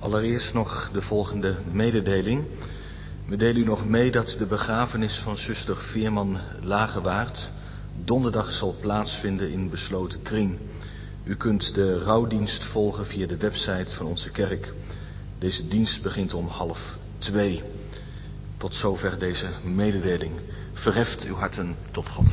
Allereerst nog de volgende mededeling. We delen u nog mee dat de begrafenis van zuster Veerman Lagewaard donderdag zal plaatsvinden in besloten kring. U kunt de rouwdienst volgen via de website van onze kerk. Deze dienst begint om 1:30. Tot zover deze mededeling. Verheft uw harten tot God.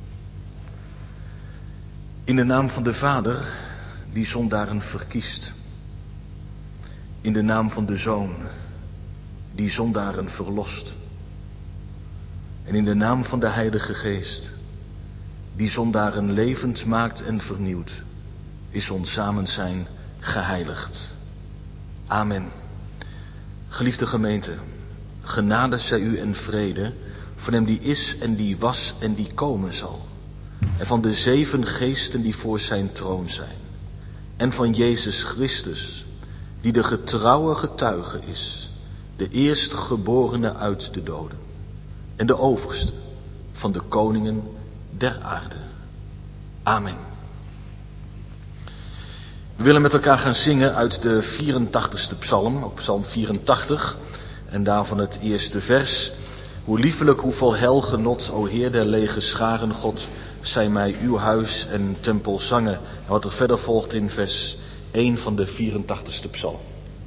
In de naam van de Vader, die zondaren verkiest. In de naam van de Zoon, die zondaren verlost. En in de naam van de Heilige Geest, die zondaren levend maakt en vernieuwt, is ons samenzijn geheiligd. Amen. Geliefde gemeente, genade zij u en vrede van hem die is en die was en die komen zal. En van de 7 geesten die voor zijn troon zijn. En van Jezus Christus, die de getrouwe getuige is, de eerstgeborene uit de doden en de overste van de koningen der aarde. Amen. We willen met elkaar gaan zingen uit de 84ste psalm, ook psalm 84, en daarvan het eerste vers. Hoe liefelijk, hoe vol heilgenot, o Heer der lege scharen God, zij mij uw huis en tempel zangen. En wat er verder volgt in vers 1 van de 84ste psalm.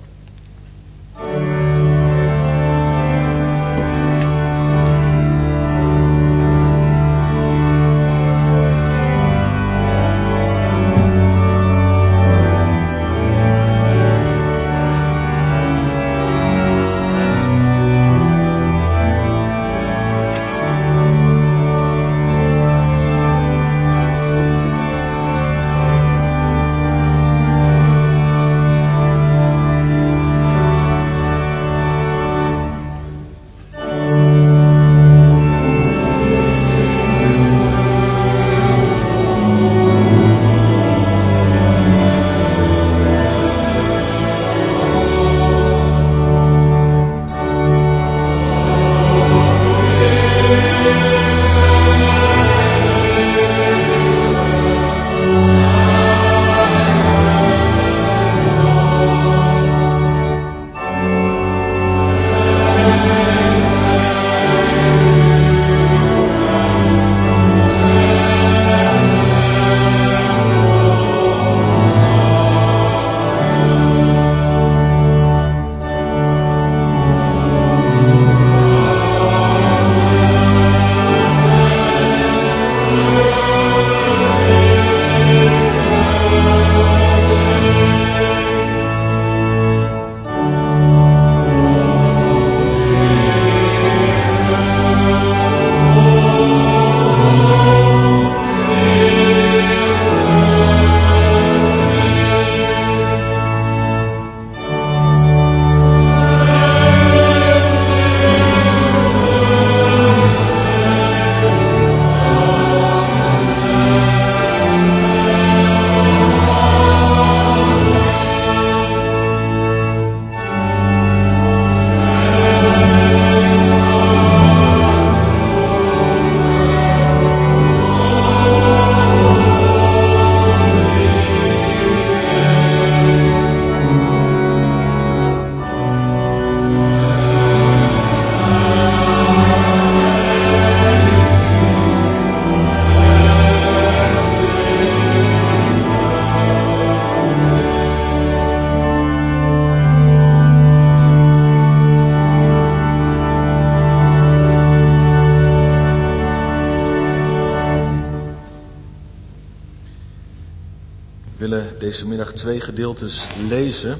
Deze middag 2 gedeeltes lezen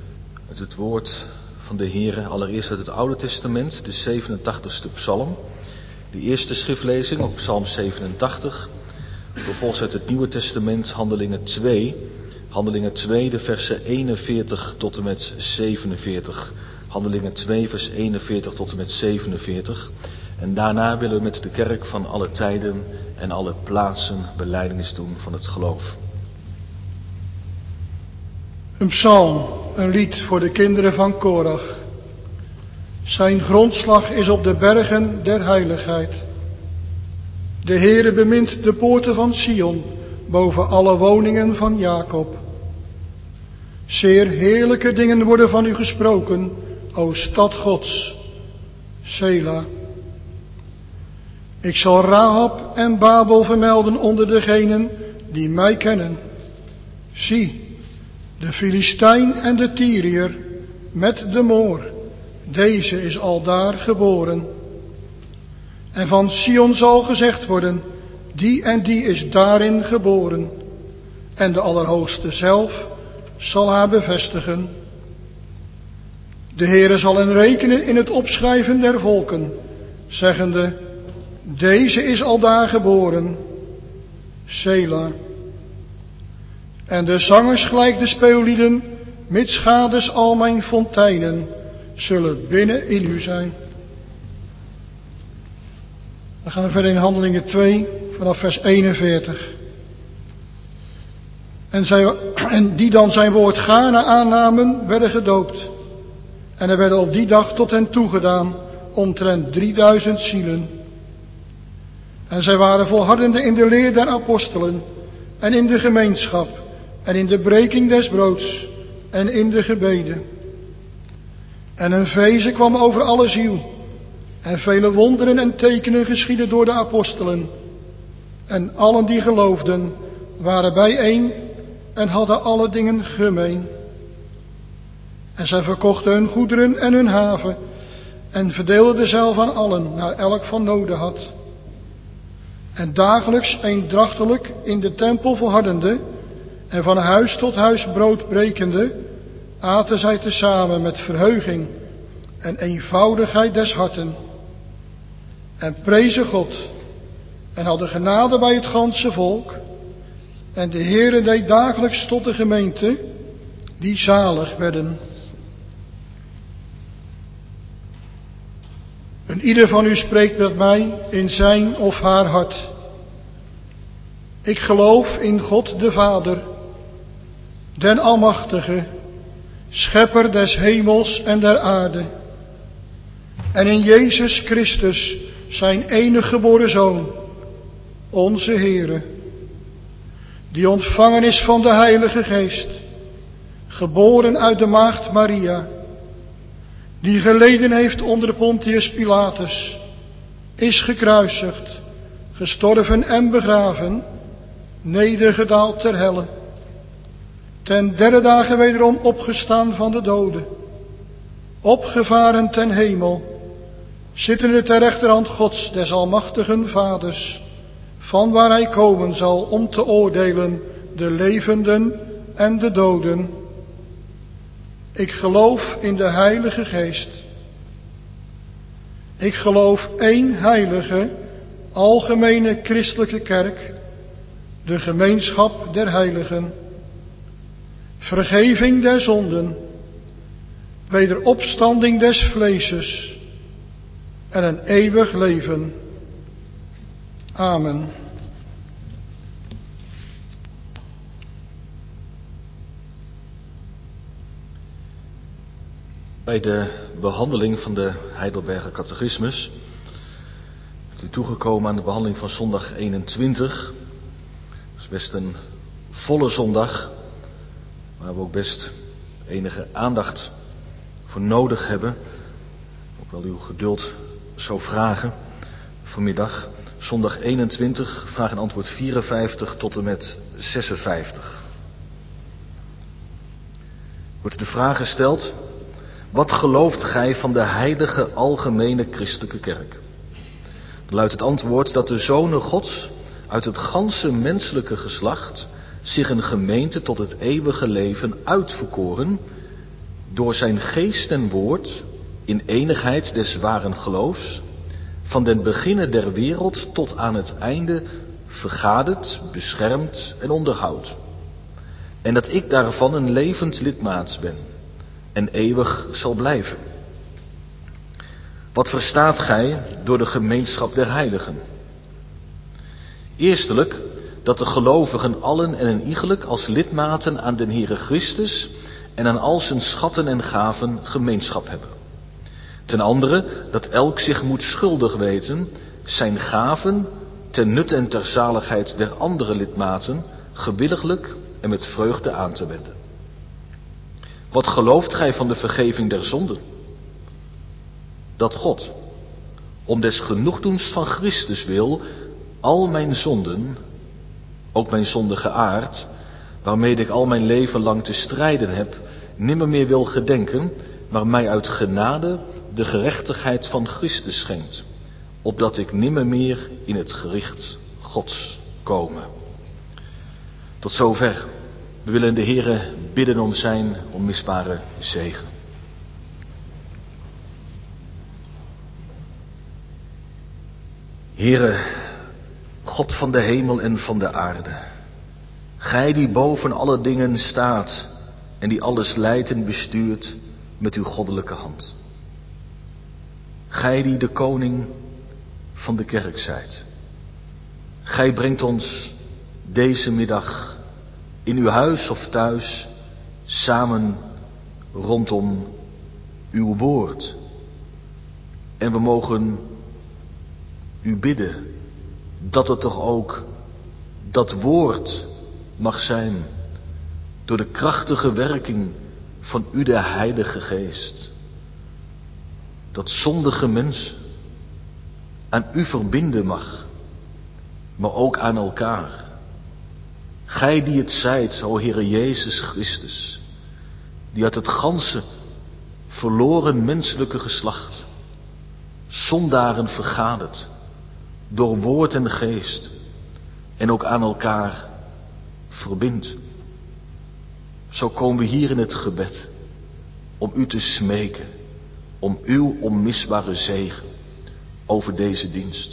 uit het woord van de Heere. Allereerst uit het Oude Testament, de 87ste psalm. De eerste schriftlezing op psalm 87. Vervolgens uit het Nieuwe Testament, Handelingen 2. Handelingen 2, de versen 41 tot en met 47. Handelingen 2, vers 41 tot en met 47. En daarna willen we met de kerk van alle tijden en alle plaatsen belijdenis doen van het geloof. Een psalm, een lied voor de kinderen van Korach. Zijn grondslag is op de bergen der heiligheid. De Heere bemint de poorten van Sion boven alle woningen van Jacob. Zeer heerlijke dingen worden van u gesproken, o stad Gods. Sela. Ik zal Rahab en Babel vermelden onder degenen die mij kennen. Zie, de Filistijn en de Tyriër met de Moor, deze is aldaar geboren. En van Sion zal gezegd worden, die en die is daarin geboren. En de Allerhoogste zelf zal haar bevestigen. De Heere zal hen rekenen in het opschrijven der volken, zeggende, deze is aldaar geboren. Sela. En de zangers gelijk de speellieden, mitsgades al mijn fonteinen, zullen binnen in u zijn. Dan gaan we verder in Handelingen 2, vanaf vers 41. En die dan zijn woord gaarne aannamen, werden gedoopt. En er werden op die dag tot hen toegedaan, omtrent 3000 zielen. En zij waren volhardende in de leer der apostelen, en in de gemeenschap, en in de breking des broods, en in de gebeden. En een vrezen kwam over alle ziel, en vele wonderen en tekenen geschiedden door de apostelen. En allen die geloofden, waren bijeen en hadden alle dingen gemeen. En zij verkochten hun goederen en hun haven, en verdeelden dezelve aan allen, naar elk van noden had. En dagelijks eendrachtelijk in de tempel volhardende, en van huis tot huis brood brekende, aten zij tezamen met verheuging en eenvoudigheid des harten. En prezen God, en hadden genade bij het ganse volk. En de Heere deed dagelijks tot de gemeente, die zalig werden. En ieder van u spreekt met mij in zijn of haar hart. Ik geloof in God de Vader, den Almachtige, Schepper des hemels en der aarde. En in Jezus Christus, zijn enige geboren Zoon, onze Heere, die ontvangen is van de Heilige Geest, geboren uit de maagd Maria, die geleden heeft onder Pontius Pilatus, is gekruisigd, gestorven en begraven, nedergedaald ter helle, ten derde dagen wederom opgestaan van de doden, opgevaren ten hemel, zittende ter rechterhand Gods des almachtigen Vaders, van waar hij komen zal om te oordelen de levenden en de doden. Ik geloof in de Heilige Geest. Ik geloof één heilige, algemene christelijke kerk, de gemeenschap der heiligen, vergeving der zonden, wederopstanding des vleeses en een eeuwig leven. Amen. Bij de behandeling van de Heidelberger Catechismus bent u toegekomen aan de behandeling van zondag 21. Dat is best een volle zondag, waar we ook best enige aandacht voor nodig hebben. Ook wel uw geduld zou vragen vanmiddag. Zondag 21, vraag en antwoord 54 tot en met 56. Wordt de vraag gesteld: wat gelooft gij van de heilige algemene christelijke kerk? Dan luidt het antwoord dat de zonen Gods uit het ganse menselijke geslacht zich een gemeente tot het eeuwige leven uitverkoren door zijn geest en woord in enigheid des waren geloofs, van den beginne der wereld tot aan het einde vergaderd, beschermd en onderhoudt. En dat ik daarvan een levend lidmaat ben en eeuwig zal blijven. Wat verstaat gij door de gemeenschap der heiligen? Eerstelijk, dat de gelovigen allen en een iegelijk als lidmaten aan den Heere Christus en aan al zijn schatten en gaven gemeenschap hebben. Ten andere, dat elk zich moet schuldig weten zijn gaven ten nut en ter zaligheid der andere lidmaten gewilliglijk en met vreugde aan te wenden. Wat gelooft gij van de vergeving der zonden? Dat God, om des genoegdoens van Christus wil, al mijn zonden, ook mijn zondige aard, waarmede ik al mijn leven lang te strijden heb, nimmer meer wil gedenken, maar mij uit genade de gerechtigheid van Christus schenkt, opdat ik nimmer meer in het gericht Gods komen. Tot zover. We willen de Heere bidden om zijn onmisbare zegen. Heere, God van de hemel en van de aarde, gij die boven alle dingen staat en die alles leidt en bestuurt met uw goddelijke hand. Gij die de koning van de kerk zijt. Gij brengt ons deze middag in uw huis of thuis samen rondom uw woord. En we mogen u bidden dat het toch ook dat woord mag zijn door de krachtige werking van u de Heilige Geest. Dat zondige mensen aan u verbinden mag, maar ook aan elkaar. Gij die het zijt, o Heere Jezus Christus, die uit het ganse verloren menselijke geslacht zondaren vergadert, door woord en geest, en ook aan elkaar verbindt. Zo komen we hier in het gebed om u te smeken, om uw onmisbare zegen over deze dienst.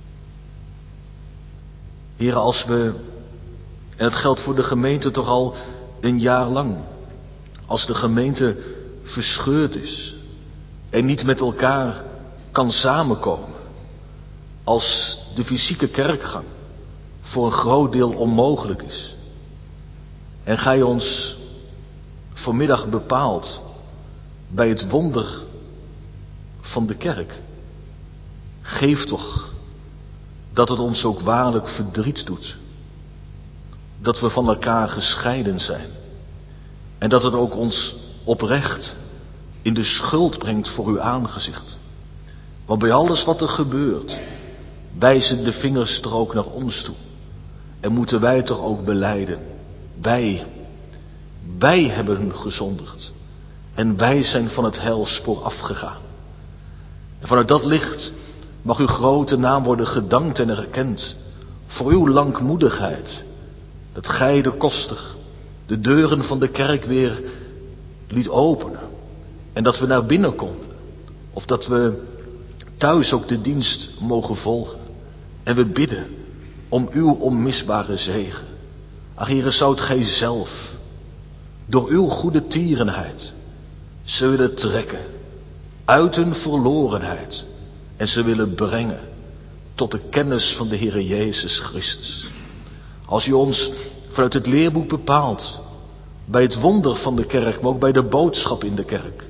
Heere, als we, en het geldt voor de gemeente toch al een jaar lang, als de gemeente verscheurd is en niet met elkaar kan samenkomen, als de fysieke kerkgang voor een groot deel onmogelijk is, en gij ons vanmiddag bepaalt bij het wonder van de kerk, geef toch dat het ons ook waarlijk verdriet doet dat we van elkaar gescheiden zijn, en dat het ook ons oprecht in de schuld brengt voor uw aangezicht. Want bij alles wat er gebeurt, wijzen de vingers toch ook naar ons toe. En moeten wij toch ook belijden, wij hebben gezondigd. En wij zijn van het heilspoor afgegaan. En vanuit dat licht mag uw grote naam worden gedankt en erkend voor uw langmoedigheid. Dat gij de koster de deuren van de kerk weer liet openen. En dat we naar binnen konden. Of dat we thuis ook de dienst mogen volgen. En we bidden om uw onmisbare zegen. Ach, Heere, zoudt gij zelf door uw goede tierenheid ze willen trekken uit hun verlorenheid en ze willen brengen tot de kennis van de Heere Jezus Christus. Als u ons vanuit het leerboek bepaalt bij het wonder van de kerk, maar ook bij de boodschap in de kerk,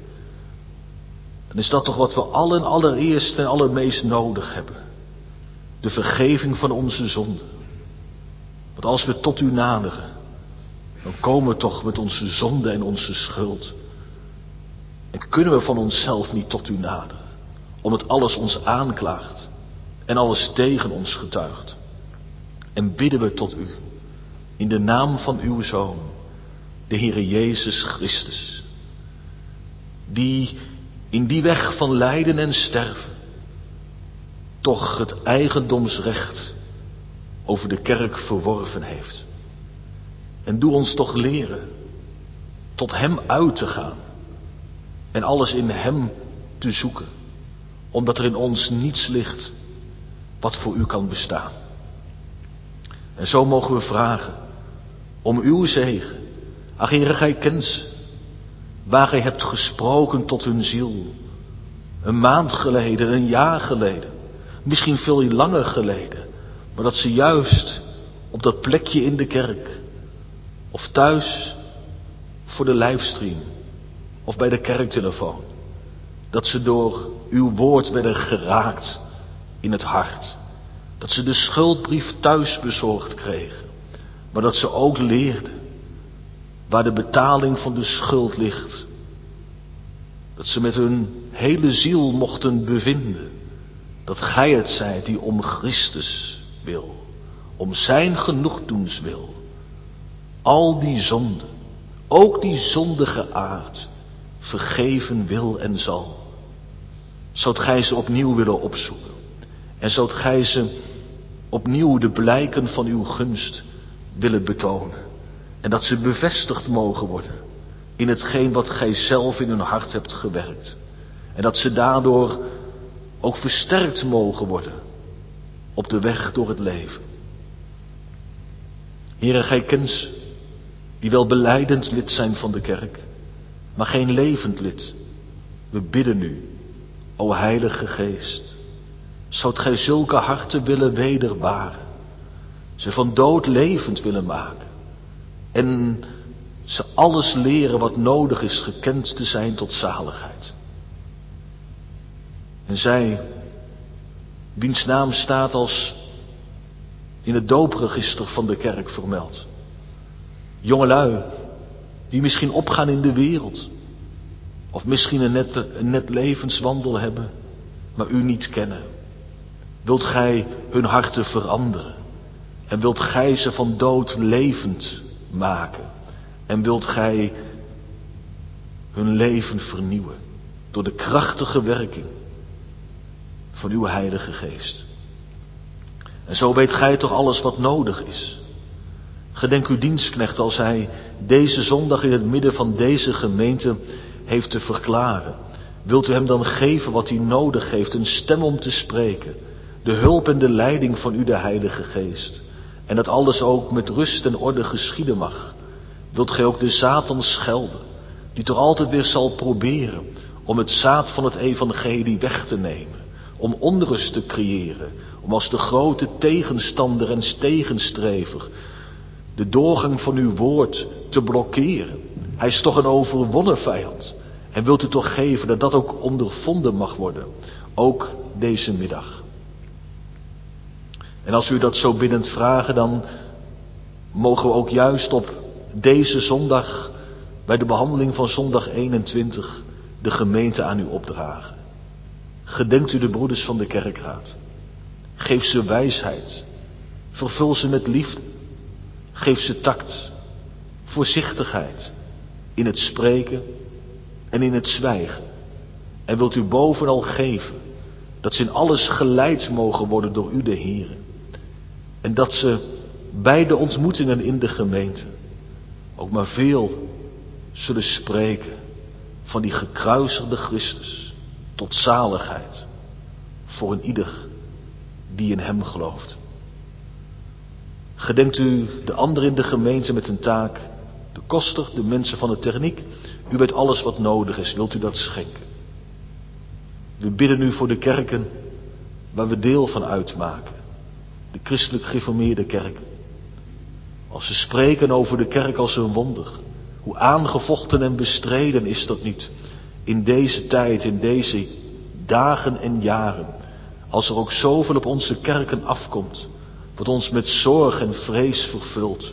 dan is dat toch wat we allereerst en allermeest nodig hebben. De vergeving van onze zonden. Want als we tot u naderen, dan komen we toch met onze zonde en onze schuld. En kunnen we van onszelf niet tot u naderen, omdat alles ons aanklaagt en alles tegen ons getuigt. En bidden we tot u, in de naam van uw Zoon, de Heere Jezus Christus, die in die weg van lijden en sterven toch het eigendomsrecht over de kerk verworven heeft. En doe ons toch leren tot hem uit te gaan en alles in hem te zoeken, omdat er in ons niets ligt wat voor u kan bestaan. En zo mogen we vragen om uw zegen. Ach, Heere, gij kent ze, waar gij hebt gesproken tot hun ziel. Een maand geleden, een jaar geleden, misschien veel langer geleden, maar dat ze juist op dat plekje in de kerk, of thuis voor de livestream, of bij de kerktelefoon, dat ze door uw woord werden geraakt in het hart. Dat ze de schuldbrief thuis bezorgd kregen, maar dat ze ook leerden waar de betaling van de schuld ligt. Dat ze met hun hele ziel mochten bevinden dat gij het zijt die om Christus wil, om zijn genoegdoens wil, al die zonden, ook die zondige aard, vergeven wil en zal. Zoudt gij ze opnieuw willen opzoeken en zoudt gij ze opnieuw de blijken van uw gunst willen betonen en dat ze bevestigd mogen worden in hetgeen wat gij zelf in hun hart hebt gewerkt en dat ze daardoor ook versterkt mogen worden op de weg door het leven. Heere, gij kent ze, die wel belijdend lid zijn van de kerk, maar geen levend lid. We bidden u, o Heilige Geest, zoudt gij zulke harten willen wederbaren, ze van dood levend willen maken en ze alles leren wat nodig is gekend te zijn tot zaligheid. En zij, wiens naam staat als in het doopregister van de kerk vermeld. Jongelui, die misschien opgaan in de wereld, of misschien een net levenswandel hebben, maar u niet kennen. Wilt gij hun harten veranderen? En wilt gij ze van dood levend maken? En wilt gij hun leven vernieuwen door de krachtige werking van uw Heilige Geest? En zo weet gij toch alles wat nodig is. Gedenk uw dienstknecht als hij deze zondag in het midden van deze gemeente heeft te verklaren. Wilt u hem dan geven wat hij nodig heeft, een stem om te spreken, de hulp en de leiding van u, de Heilige Geest. En dat alles ook met rust en orde geschieden mag. Wilt gij ook de Satan schelden, die toch altijd weer zal proberen om het zaad van het evangelie weg te nemen, om onrust te creëren, om als de grote tegenstander en tegenstrever de doorgang van uw woord te blokkeren. Hij is toch een overwonnen vijand. En wilt u toch geven dat dat ook ondervonden mag worden, ook deze middag. En als u dat zo biddend vragen, dan mogen we ook juist op deze zondag, bij de behandeling van zondag 21, de gemeente aan u opdragen. Gedenkt u de broeders van de kerkraad. Geef ze wijsheid. Vervul ze met liefde. Geef ze tact, voorzichtigheid in het spreken en in het zwijgen. En wilt u bovenal geven dat ze in alles geleid mogen worden door u, de Heere. En dat ze bij de ontmoetingen in de gemeente ook maar veel zullen spreken van die gekruisigde Christus tot zaligheid voor een ieder die in hem gelooft. Gedenkt u de anderen in de gemeente met een taak, de koster, de mensen van de techniek. U weet alles wat nodig is, wilt u dat schenken. We bidden u voor de kerken waar we deel van uitmaken. De christelijk gereformeerde kerken. Als ze spreken over de kerk als een wonder, hoe aangevochten en bestreden is dat niet in deze tijd, in deze dagen en jaren, als er ook zoveel op onze kerken afkomt, wat ons met zorg en vrees vervult.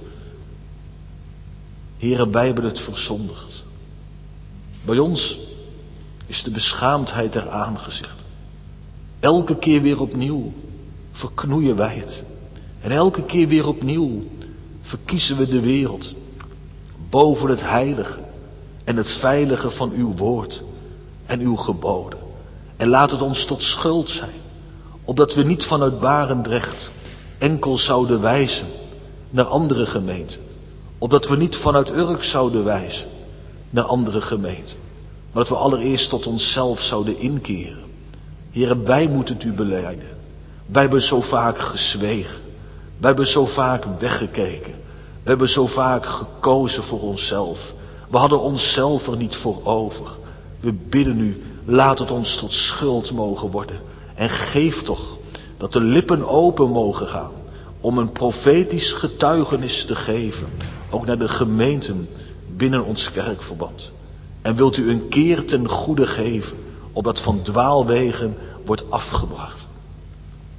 Heere, wij hebben het verzondigd. Bij ons is de beschaamdheid der aangezichten. Elke keer weer opnieuw verknoeien wij het. En elke keer weer opnieuw verkiezen we de wereld boven het heilige en het veilige van uw woord en uw geboden. En laat het ons tot schuld zijn, opdat we niet vanuit Barendrecht enkel zouden wijzen naar andere gemeenten. Opdat we niet vanuit Urk zouden wijzen naar andere gemeenten. Maar dat we allereerst tot onszelf zouden inkeren. Heere, wij moeten het u belijden. Wij hebben zo vaak gezwegen. Wij hebben zo vaak weggekeken. We hebben zo vaak gekozen voor onszelf. We hadden onszelf er niet voor over. We bidden u, laat het ons tot schuld mogen worden. En geef toch dat de lippen open mogen gaan om een profetisch getuigenis te geven, ook naar de gemeenten binnen ons kerkverband. En wilt u een keer ten goede geven, opdat van dwaalwegen wordt afgebracht.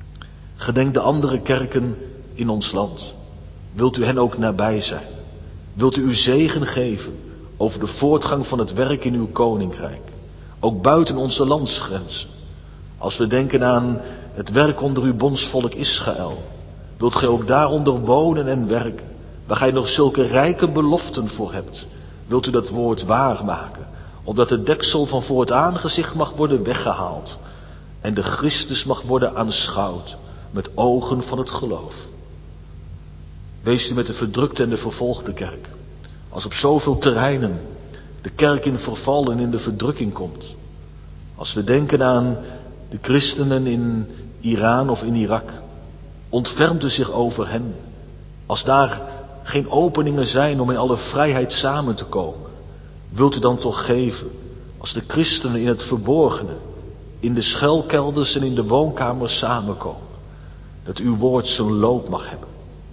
Gedenk de andere kerken in ons land. Wilt u hen ook nabij zijn? wilt u uw zegen geven over de voortgang van het werk in uw koninkrijk. Ook buiten onze landsgrenzen. Als we denken aan het werk onder uw bondsvolk Israël. Wilt gij ook daaronder wonen en werken. Waar gij nog zulke rijke beloften voor hebt. Wilt u dat woord waarmaken. Opdat het deksel van voor het aangezicht mag worden weggehaald. En de Christus mag worden aanschouwd met ogen van het geloof. Wees u met de verdrukte en de vervolgde kerk. Als op zoveel terreinen de kerk in verval en in de verdrukking komt. Als we denken aan de christenen in Iran of in Irak. Ontfermt u zich over hen. Als daar geen openingen zijn om in alle vrijheid samen te komen. Wilt u dan toch geven, als de christenen in het verborgene, in de schuilkelders en in de woonkamers samenkomen. Dat uw woord zijn loop mag hebben.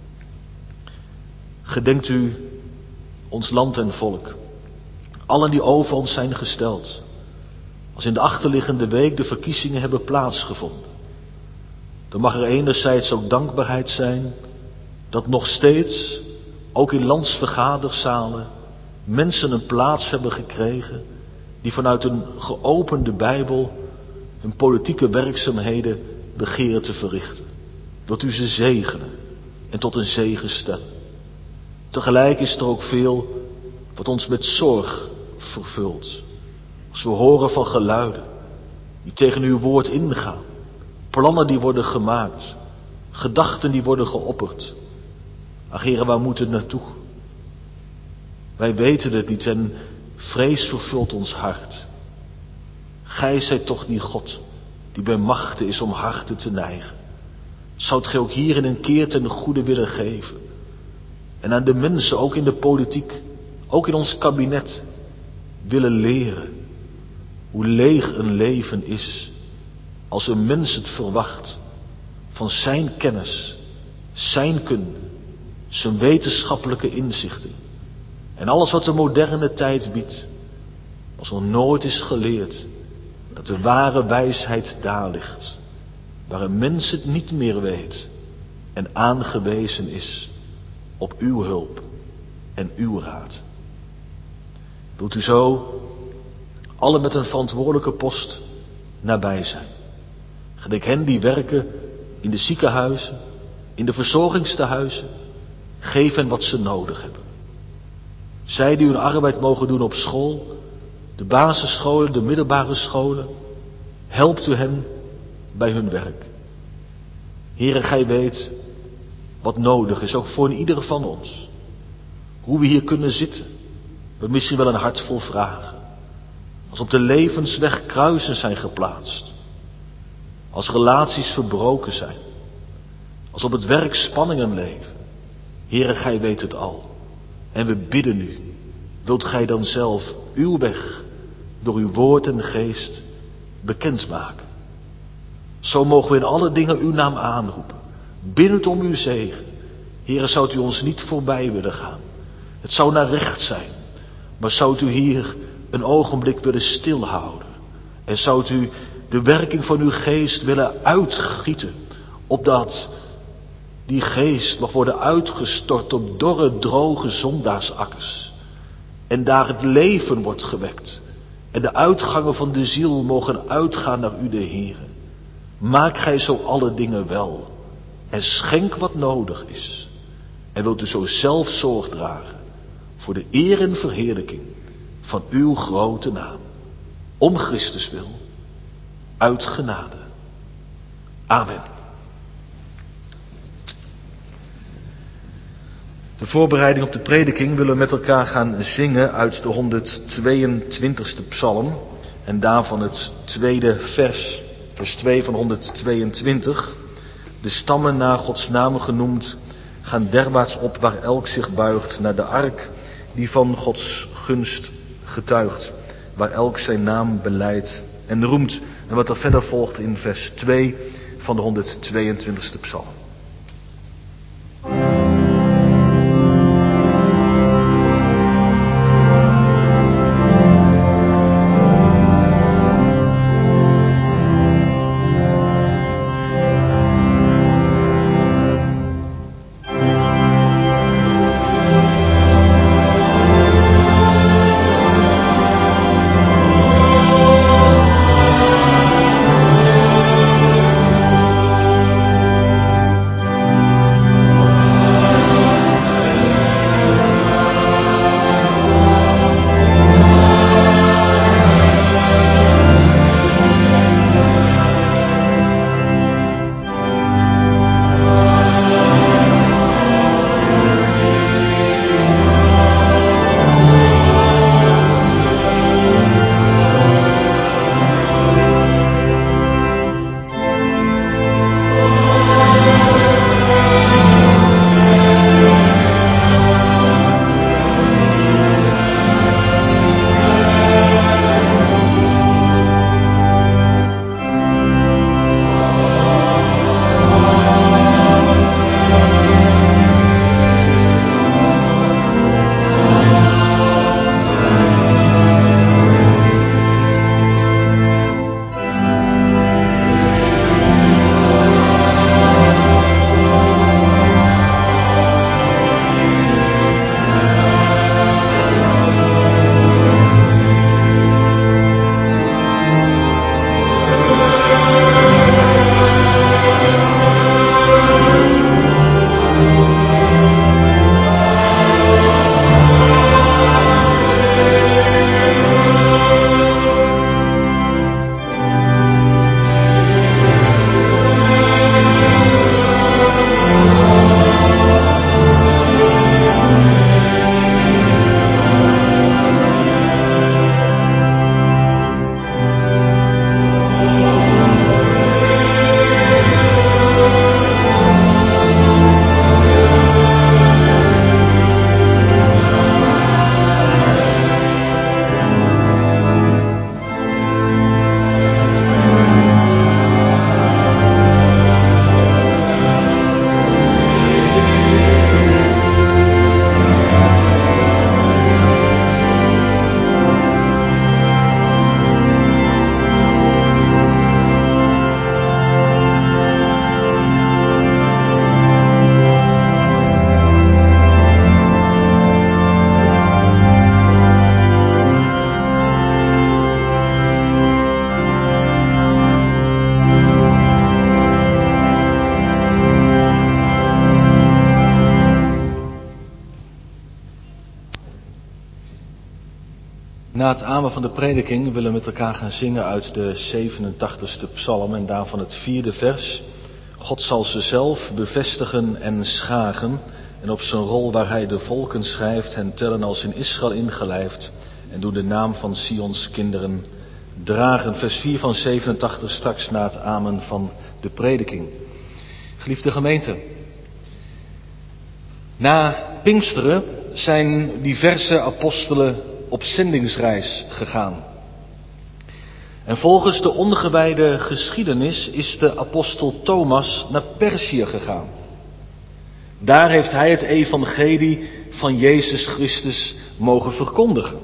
Gedenkt u ons land en volk. Allen die over ons zijn gesteld. Als in de achterliggende week de verkiezingen hebben plaatsgevonden. Dan mag er enerzijds ook dankbaarheid zijn dat nog steeds, ook in landsvergaderzalen, mensen een plaats hebben gekregen die vanuit een geopende Bijbel hun politieke werkzaamheden begeren te verrichten. Wilt u ze zegenen en tot een zegen stellen. Tegelijk is er ook veel wat ons met zorg vervult. Als we horen van geluiden die tegen uw woord ingaan. Plannen die worden gemaakt. Gedachten die worden geopperd. Ach Heere, waar moet het naartoe? Wij weten het niet en vrees vervult ons hart. Gij zijt toch die God die bij machten is om harten te neigen. Zoudt gij ook hierin een keer ten goede willen geven? En aan de mensen, ook in de politiek, ook in ons kabinet, willen leren hoe leeg een leven is als een mens het verwacht van zijn kennis, zijn kunde, zijn wetenschappelijke inzichten en alles wat de moderne tijd biedt, als er nooit is geleerd dat de ware wijsheid daar ligt, waar een mens het niet meer weet en aangewezen is op uw hulp en uw raad. Wilt u zo allen met een verantwoordelijke post nabij zijn. Gedenk hen die werken in de ziekenhuizen, in de verzorgingstehuizen. Geef hen wat ze nodig hebben. Zij die hun arbeid mogen doen op school, de basisscholen, de middelbare scholen. Helpt u hen bij hun werk. Heere, gij weet wat nodig is, ook voor ieder van ons. Hoe we hier kunnen zitten. We misschien wel een hart vol vragen. Als op de levensweg kruisen zijn geplaatst. Als relaties verbroken zijn. Als op het werk spanningen leven. Heere, gij weet het al. En we bidden u. Wilt gij dan zelf uw weg door uw woord en geest bekendmaken? Zo mogen we in alle dingen uw naam aanroepen. Biddend om uw zegen. Heere, zou u ons niet voorbij willen gaan. Het zou naar recht zijn. Maar zou u hier een ogenblik willen stilhouden. En zou u de werking van uw geest willen uitgieten. Opdat die geest mag worden uitgestort op dorre, droge zondaarsakkers. En daar het leven wordt gewekt. En de uitgangen van de ziel mogen uitgaan naar u, de Heere. Maak gij zo alle dingen wel. En schenk wat nodig is. En wilt u zo zelf zorg dragen voor de eer en verheerlijking van uw grote naam. Om Christus wil. Uit genade. Amen. De voorbereiding op de prediking willen we met elkaar gaan zingen uit de 122e psalm. En daarvan het tweede vers, vers 2 van 122. De stammen naar Gods naam genoemd gaan derwaarts op waar elk zich buigt naar de ark die van Gods gunst getuigt. Waar elk zijn naam belijdt en roemt. En wat er verder volgt in vers 2 van de 122e psalm. Na het amen van de prediking willen we met elkaar gaan zingen uit de 87ste psalm en daarvan het 4e vers. God zal ze zelf bevestigen en schagen en op zijn rol waar hij de volken schrijft hen tellen als in Israël ingelijfd en doen de naam van Sions kinderen dragen. Vers 4 van 87 straks na het amen van de prediking. Geliefde gemeente, na Pinksteren zijn diverse apostelen op zendingsreis gegaan. En volgens de ongewijde geschiedenis is de apostel Thomas naar Perzië gegaan. Daar heeft hij het evangelie van Jezus Christus mogen verkondigen.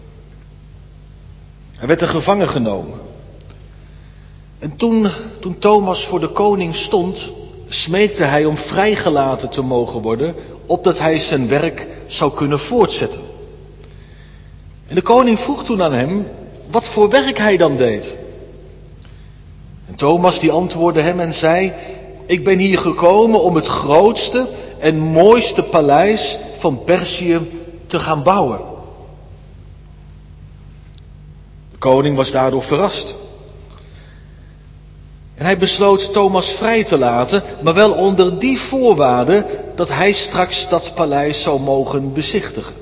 Hij werd er gevangen genomen. En toen Thomas voor de koning stond, smeekte hij om vrijgelaten te mogen worden, opdat hij zijn werk zou kunnen voortzetten. En de koning vroeg toen aan hem wat voor werk hij dan deed. En Thomas die antwoordde hem en zei: ik ben hier gekomen om het grootste en mooiste paleis van Perzië te gaan bouwen. De koning was daardoor verrast. En hij besloot Thomas vrij te laten, maar wel onder die voorwaarde dat hij straks dat paleis zou mogen bezichtigen.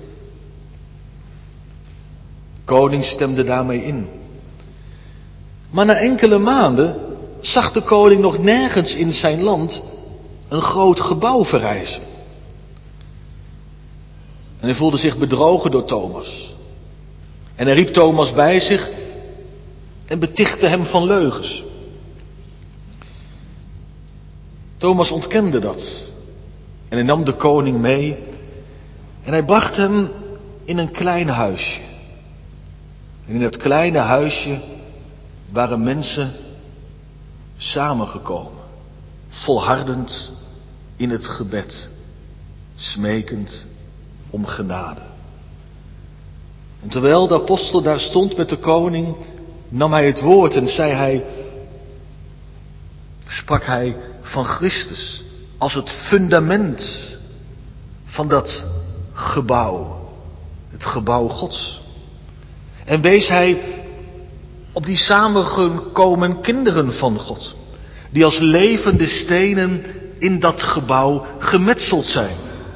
De koning stemde daarmee in. Maar na enkele maanden zag de koning nog nergens in zijn land een groot gebouw verrijzen. En hij voelde zich bedrogen door Thomas. En hij riep Thomas bij zich en betichtte hem van leugens. Thomas ontkende dat. En hij nam de koning mee en hij bracht hem in een klein huisje. En in dat kleine huisje waren mensen samengekomen, volhardend in het gebed, smekend om genade. En terwijl de apostel daar stond met de koning, nam hij het woord en sprak hij van Christus als het fundament van dat gebouw, het gebouw Gods. En wees hij op die samengekomen kinderen van God, die als levende stenen in dat gebouw gemetseld zijn.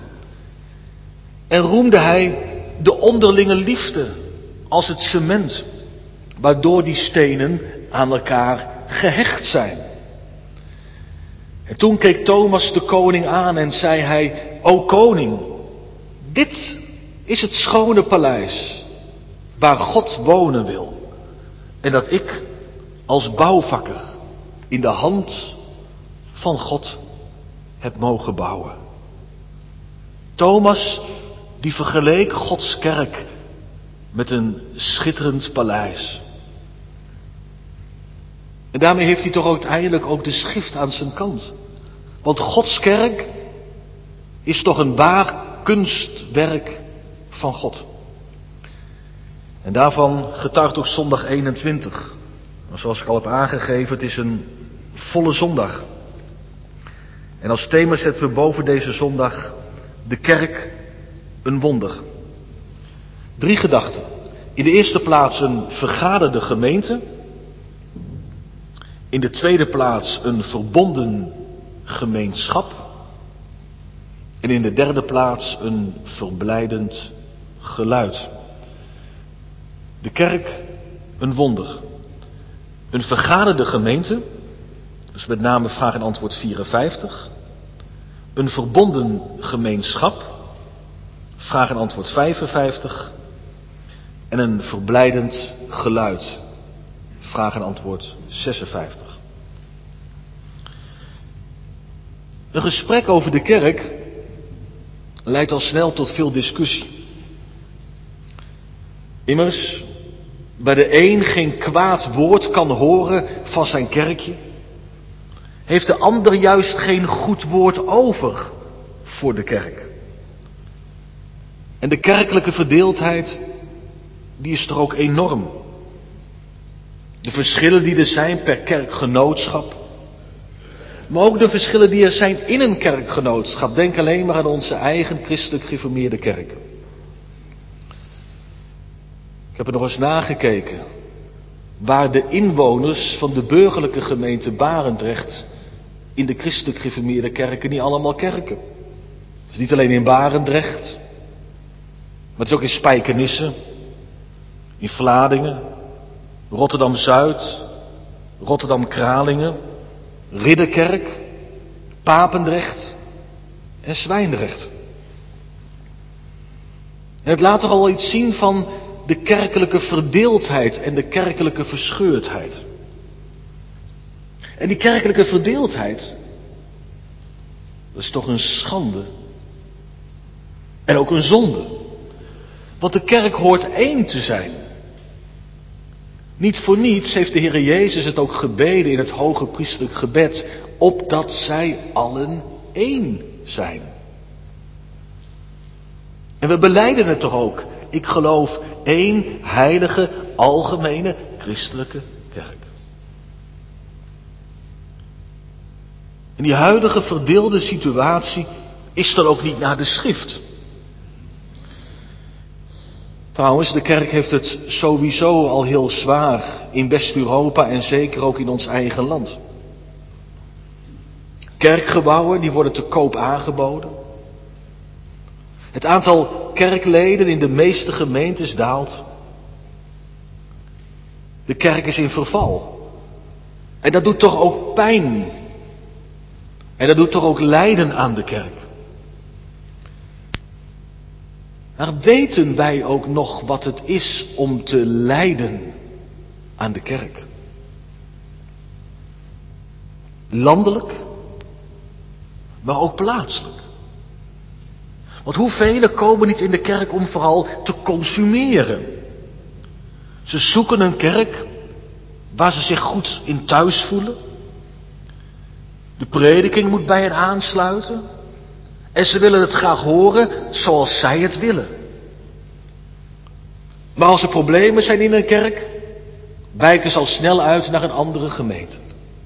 En roemde hij de onderlinge liefde als het cement, waardoor die stenen aan elkaar gehecht zijn. En toen keek Thomas de koning aan en zei hij: o koning, dit is het schone paleis waar God wonen wil. En dat ik als bouwvakker in de hand van God heb mogen bouwen. Thomas die vergeleek Gods kerk met een schitterend paleis. En daarmee heeft hij toch uiteindelijk ook de schrift aan zijn kant. Want Gods kerk is toch een waar kunstwerk van God. En daarvan getuigt ook zondag 21. Maar zoals ik al heb aangegeven, het is een volle zondag. En als thema zetten we boven deze zondag de kerk een wonder. 3 gedachten. In de eerste plaats een vergaderde gemeente. In de tweede plaats een verbonden gemeenschap. En in de derde plaats een verblijdend geluid. De kerk een wonder. Een vergaderde gemeente. Dus met name vraag en antwoord 54. Een verbonden gemeenschap. Vraag en antwoord 55. En een verblijdend geluid. Vraag en antwoord 56. Een gesprek over de kerk leidt al snel tot veel discussie. Immers, waar de een geen kwaad woord kan horen van zijn kerkje, heeft de ander juist geen goed woord over voor de kerk. En de kerkelijke verdeeldheid, die is toch ook enorm. De verschillen die er zijn per kerkgenootschap, maar ook de verschillen die er zijn in een kerkgenootschap. Denk alleen maar aan onze eigen christelijk gereformeerde kerken. Ik heb er nog eens nagekeken waar de inwoners van de burgerlijke gemeente Barendrecht in de christelijk gereformeerde kerken niet allemaal kerken. Het is niet alleen in Barendrecht, maar het is ook in Spijkenisse, in Vlaardingen, Rotterdam-Zuid, Rotterdam-Kralingen, Ridderkerk, Papendrecht en Zwijndrecht. En het laat toch al iets zien van de kerkelijke verdeeldheid en de kerkelijke verscheurdheid. En die kerkelijke verdeeldheid, dat is toch een schande. En ook een zonde. Want de kerk hoort één te zijn. Niet voor niets heeft de Heer Jezus het ook gebeden in het hoge priesterlijk gebed, opdat zij allen één zijn. En we belijden het toch ook. Ik geloof één heilige, algemene, christelijke kerk. En die huidige verdeelde situatie is dan ook niet naar de schrift. Trouwens, de kerk heeft het sowieso al heel zwaar in West-Europa en zeker ook in ons eigen land. Kerkgebouwen die worden te koop aangeboden. Het aantal kerkleden in de meeste gemeentes daalt. De kerk is in verval. En dat doet toch ook pijn. En dat doet toch ook lijden aan de kerk. Maar weten wij ook nog wat het is om te lijden aan de kerk? Landelijk, maar ook plaatselijk. Want hoeveel komen niet in de kerk om vooral te consumeren? Ze zoeken een kerk waar ze zich goed in thuis voelen. De prediking moet bij hen aansluiten. En ze willen het graag horen zoals zij het willen. Maar als er problemen zijn in een kerk, wijken ze al snel uit naar een andere gemeente.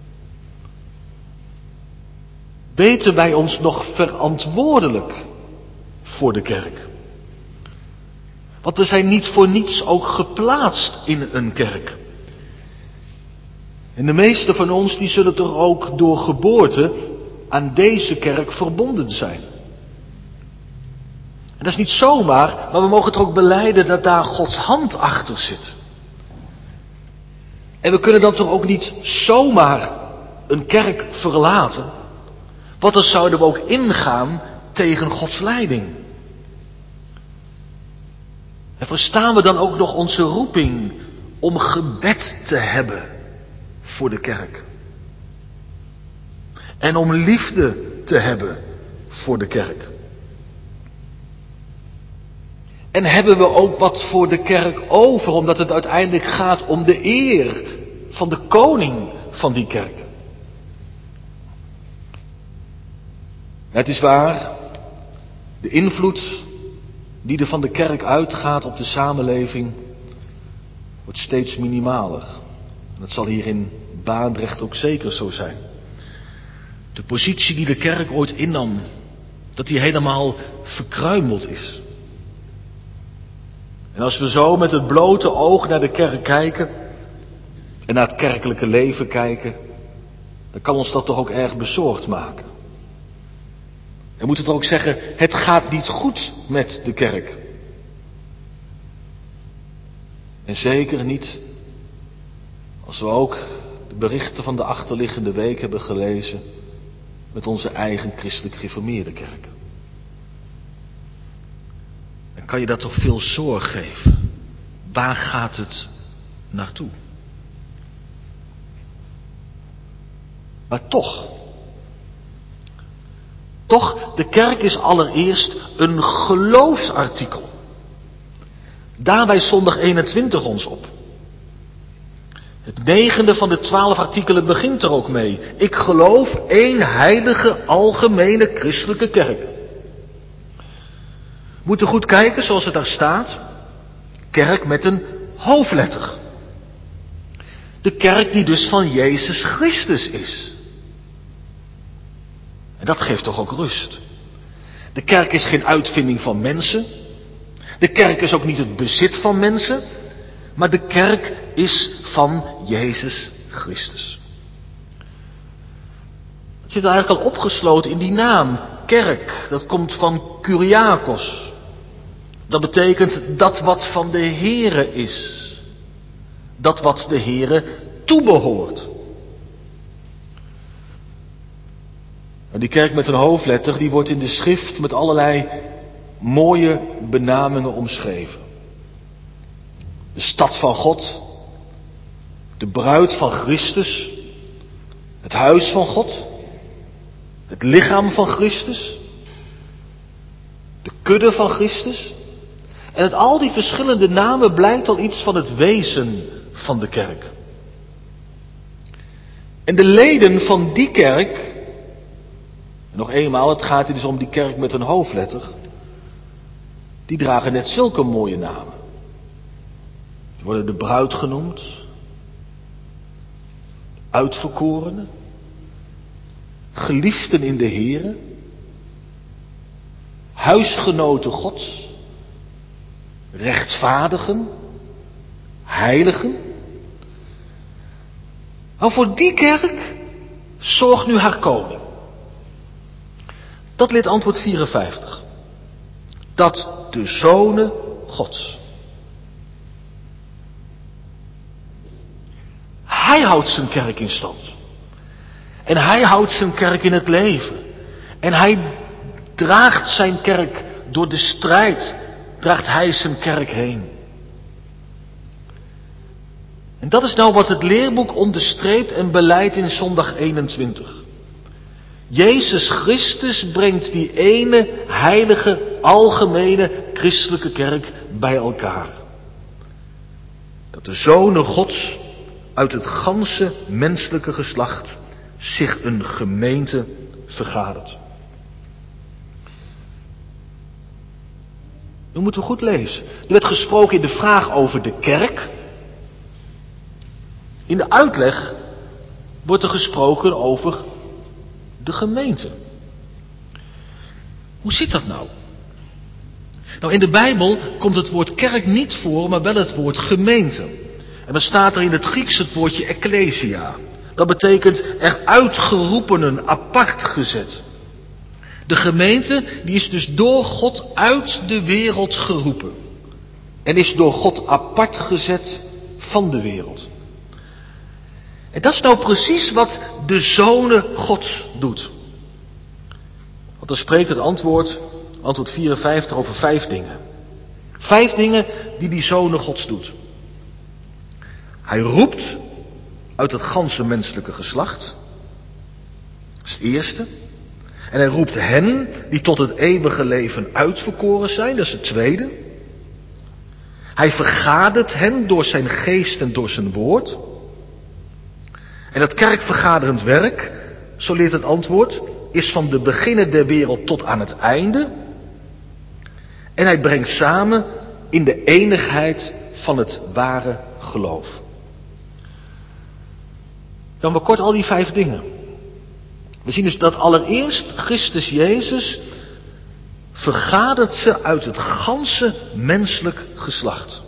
Weten wij ons nog verantwoordelijk voor de kerk? Want we zijn niet voor niets ook geplaatst in een kerk. En de meesten van ons die zullen toch ook door geboorte aan deze kerk verbonden zijn. En dat is niet zomaar, maar we mogen toch ook belijden dat daar Gods hand achter zit. En we kunnen dan toch ook niet zomaar een kerk verlaten, want dan zouden we ook ingaan tegen Gods leiding. En verstaan we dan ook nog onze roeping om gebed te hebben voor de kerk. En om liefde te hebben voor de kerk. En hebben we ook wat voor de kerk over, omdat het uiteindelijk gaat om de eer van de koning van die kerk. Het is waar, de invloed die er van de kerk uitgaat op de samenleving wordt steeds minimaler. En dat zal hier in Barendrecht ook zeker zo zijn. De positie die de kerk ooit innam, dat die helemaal verkruimeld is. En als we zo met het blote oog naar de kerk kijken en naar het kerkelijke leven kijken, dan kan ons dat toch ook erg bezorgd maken. We moeten toch ook zeggen, het gaat niet goed met de kerk. En zeker niet als we ook de berichten van de achterliggende week hebben gelezen met onze eigen christelijk gereformeerde kerk. Dan kan je dat toch veel zorg geven. Waar gaat het naartoe? Maar toch, de kerk is allereerst een geloofsartikel. Daar wijst zondag 21 ons op. Het 9e van de 12 artikelen begint er ook mee. Ik geloof één heilige, algemene christelijke kerk. We moeten goed kijken zoals het daar staat. Kerk met een hoofdletter. De kerk die dus van Jezus Christus is. En dat geeft toch ook rust. De kerk is geen uitvinding van mensen. De kerk is ook niet het bezit van mensen. maar de kerk is van Jezus Christus. Het zit eigenlijk al opgesloten in die naam, kerk. Dat komt van Kyriakos. Dat betekent dat wat van de Here is. Dat wat de Here toebehoort. En die kerk met een hoofdletter, die wordt in de schrift met allerlei mooie benamingen omschreven. De stad van God, de bruid van Christus, het huis van God, het lichaam van Christus, de kudde van Christus. En uit al die verschillende namen blijkt al iets van het wezen van de kerk. En de leden van die kerk, en nog eenmaal, het gaat hier dus om die kerk met een hoofdletter, die dragen net zulke mooie namen. Die worden de bruid genoemd, uitverkorenen, geliefden in de Here, huisgenoten Gods, rechtvaardigen, heiligen. Maar voor die kerk zorgt nu haar koning. Dat leert antwoord 54. Dat de zonen Gods. Hij houdt zijn kerk in stand. En hij houdt zijn kerk in het leven. En hij draagt zijn kerk door de strijd. Draagt hij zijn kerk heen. En dat is nou wat het leerboek onderstreept en beleidt in zondag 21. Jezus Christus brengt die ene heilige, algemene christelijke kerk bij elkaar. Dat de zonen Gods uit het ganse menselijke geslacht zich een gemeente vergadert. Nu moeten we goed lezen. Er werd gesproken in de vraag over de kerk. In de uitleg wordt er gesproken over de gemeente. Hoe zit dat nou? Nou, in de Bijbel komt het woord kerk niet voor, maar wel het woord gemeente. En dan staat er in het Grieks het woordje ecclesia. Dat betekent er uitgeroepenen, apart gezet. De gemeente die is dus door God uit de wereld geroepen. En is door God apart gezet van de wereld. En dat is nou precies wat de zonen Gods doet. Want dan spreekt het antwoord 54 over 5 dingen. 5 dingen die die zonen Gods doet. Hij roept uit het ganse menselijke geslacht. Dat is het eerste. En hij roept hen die tot het eeuwige leven uitverkoren zijn. Dat is het tweede. Hij vergadert hen door zijn geest en door zijn woord. En dat kerkvergaderend werk, zo leert het antwoord, is van de beginnen der wereld tot aan het einde. En hij brengt samen in de enigheid van het ware geloof. Dan maar kort al die 5 dingen. We zien dus dat allereerst Christus Jezus vergadert ze uit het ganse menselijk geslacht.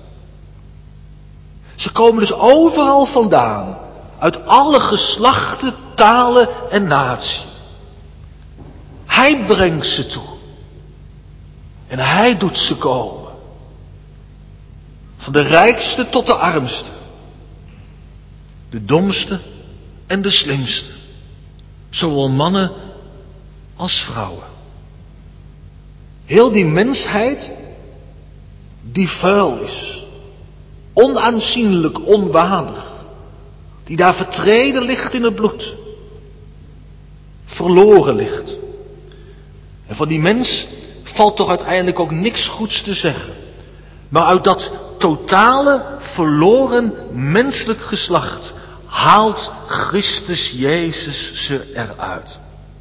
Ze komen dus overal vandaan. Uit alle geslachten, talen en natie. Hij brengt ze toe. En hij doet ze komen. Van de rijkste tot de armste. De domste en de slimste. Zowel mannen als vrouwen. Heel die mensheid die vuil is. Onaanzienlijk, onwaardig. Die daar vertreden ligt in het bloed. Verloren ligt. En van die mens valt toch uiteindelijk ook niks goeds te zeggen. Maar uit dat totale, verloren menselijk geslacht haalt Christus Jezus ze eruit.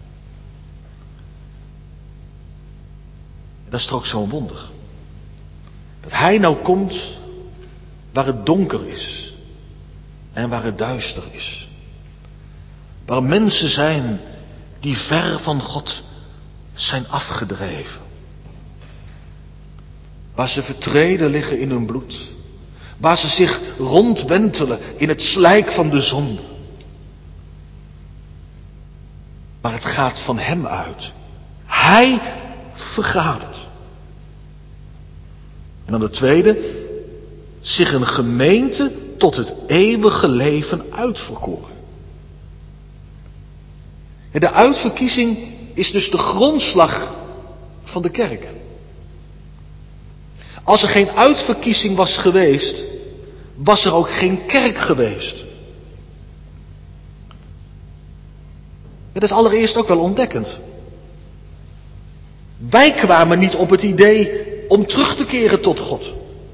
En dat is toch ook zo'n wonder. Dat hij nou komt waar het donker is. En waar het duister is. Waar mensen zijn die ver van God zijn afgedreven. Waar ze vertreden liggen in hun bloed. Waar ze zich rondwentelen in het slijk van de zonde. Maar het gaat van hem uit. Hij vergadert. En dan de tweede, zich een gemeente tot het eeuwige leven uitverkoren. En de uitverkiezing is dus de grondslag van de kerk. Als er geen uitverkiezing was geweest, was er ook geen kerk geweest. Het is allereerst ook wel ontdekkend. Wij kwamen niet op het idee om terug te keren tot God.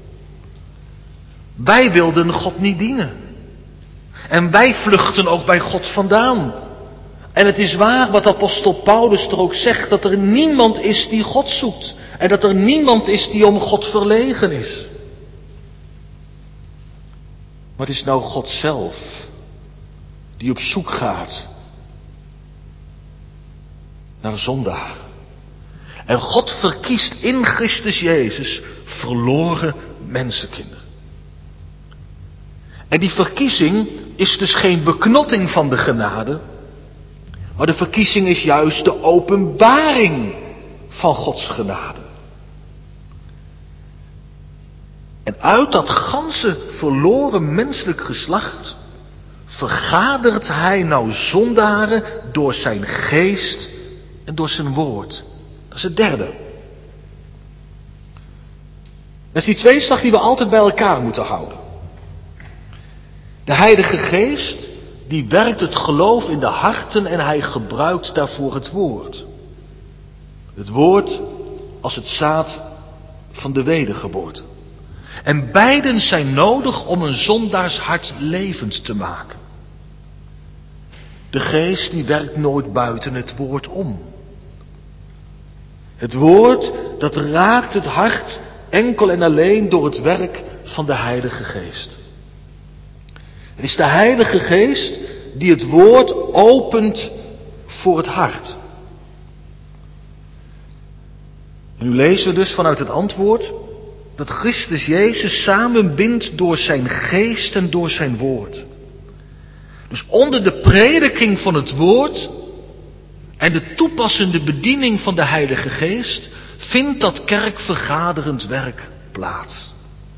Wij wilden God niet dienen. En wij vluchten ook bij God vandaan. En het is waar wat apostel Paulus er ook zegt, dat er niemand is die God zoekt. En dat er niemand is die om God verlegen is. Maar het is nou God zelf die op zoek gaat naar een zondaar. En God verkiest in Christus Jezus verloren mensenkinderen. En die verkiezing is dus geen beknotting van de genade, maar de verkiezing is juist de openbaring van Gods genade. En uit dat ganse verloren menselijk geslacht vergadert hij nou zondaren door zijn geest en door zijn woord. Dat is het derde. Dat is die tweeslag die we altijd bij elkaar moeten houden. De Heilige Geest, die werkt het geloof in de harten en hij gebruikt daarvoor het woord. Het woord als het zaad van de wedergeboorte. En beiden zijn nodig om een zondaars hart levend te maken. De Geest die werkt nooit buiten het woord om. Het woord dat raakt het hart enkel en alleen door het werk van de Heilige Geest. Het is de Heilige Geest die het woord opent voor het hart. En nu lezen we dus vanuit het antwoord dat Christus Jezus samenbindt door zijn geest en door zijn woord. Dus onder de prediking van het woord en de toepassende bediening van de Heilige Geest vindt dat kerkvergaderend werk plaats.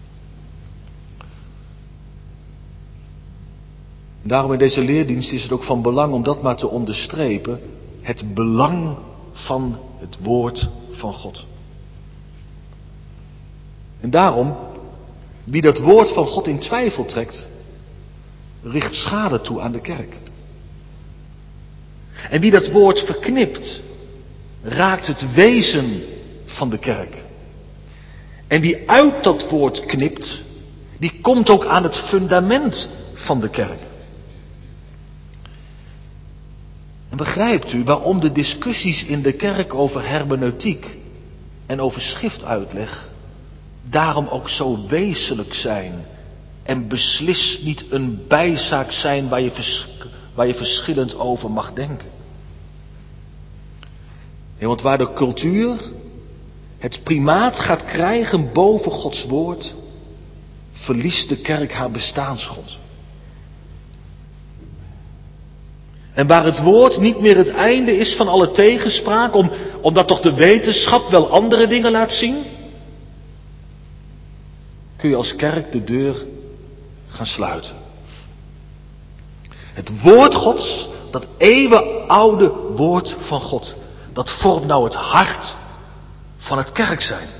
Daarom in deze leerdienst is het ook van belang om dat maar te onderstrepen, het belang van het woord van God. En daarom, wie dat woord van God in twijfel trekt, richt schade toe aan de kerk. En wie dat woord verknipt, raakt het wezen van de kerk. En wie uit dat woord knipt, die komt ook aan het fundament van de kerk. En begrijpt u waarom de discussies in de kerk over hermeneutiek en over schriftuitleg daarom ook zo wezenlijk zijn en beslist niet een bijzaak zijn waar je verschillend over mag denken. Ja, want waar de cultuur het primaat gaat krijgen boven Gods woord, verliest de kerk haar bestaansgrond. En waar het woord niet meer het einde is van alle tegenspraak, omdat toch de wetenschap wel andere dingen laat zien, kun je als kerk de deur gaan sluiten. Het woord Gods, dat eeuwenoude woord van God, dat vormt nou het hart van het kerk zijn.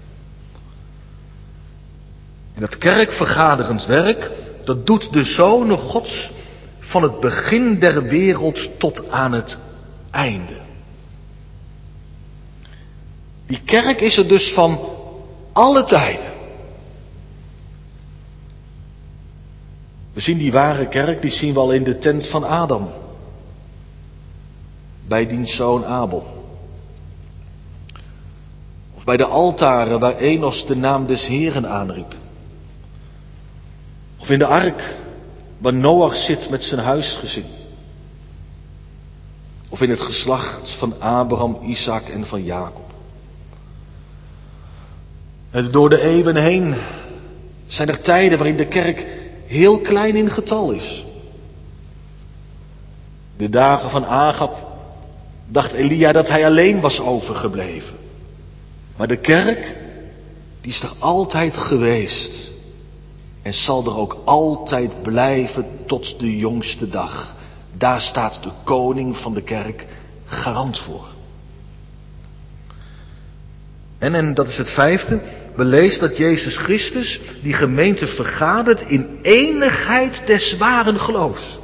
En dat kerkvergaderend werk, dat doet de zonen Gods van het begin der wereld tot aan het einde. Die kerk is er dus van alle tijden. We zien die ware kerk, die zien we al in de tent van Adam. Bij diens zoon Abel. Of bij de altaren waar Enos de naam des Heeren aanriep. Of in de ark waar Noach zit met zijn huisgezin. Of in het geslacht van Abraham, Isaac en van Jacob. En door de eeuwen heen Zijn er tijden waarin de kerk heel klein in getal is? De dagen van Agab dacht Elia dat hij alleen was overgebleven. Maar de kerk, die is er altijd geweest. En zal er ook altijd blijven tot de jongste dag. Daar staat de koning van de kerk garant voor. En dat is het vijfde. We lezen dat Jezus Christus die gemeente vergadert in enigheid des waren geloofs.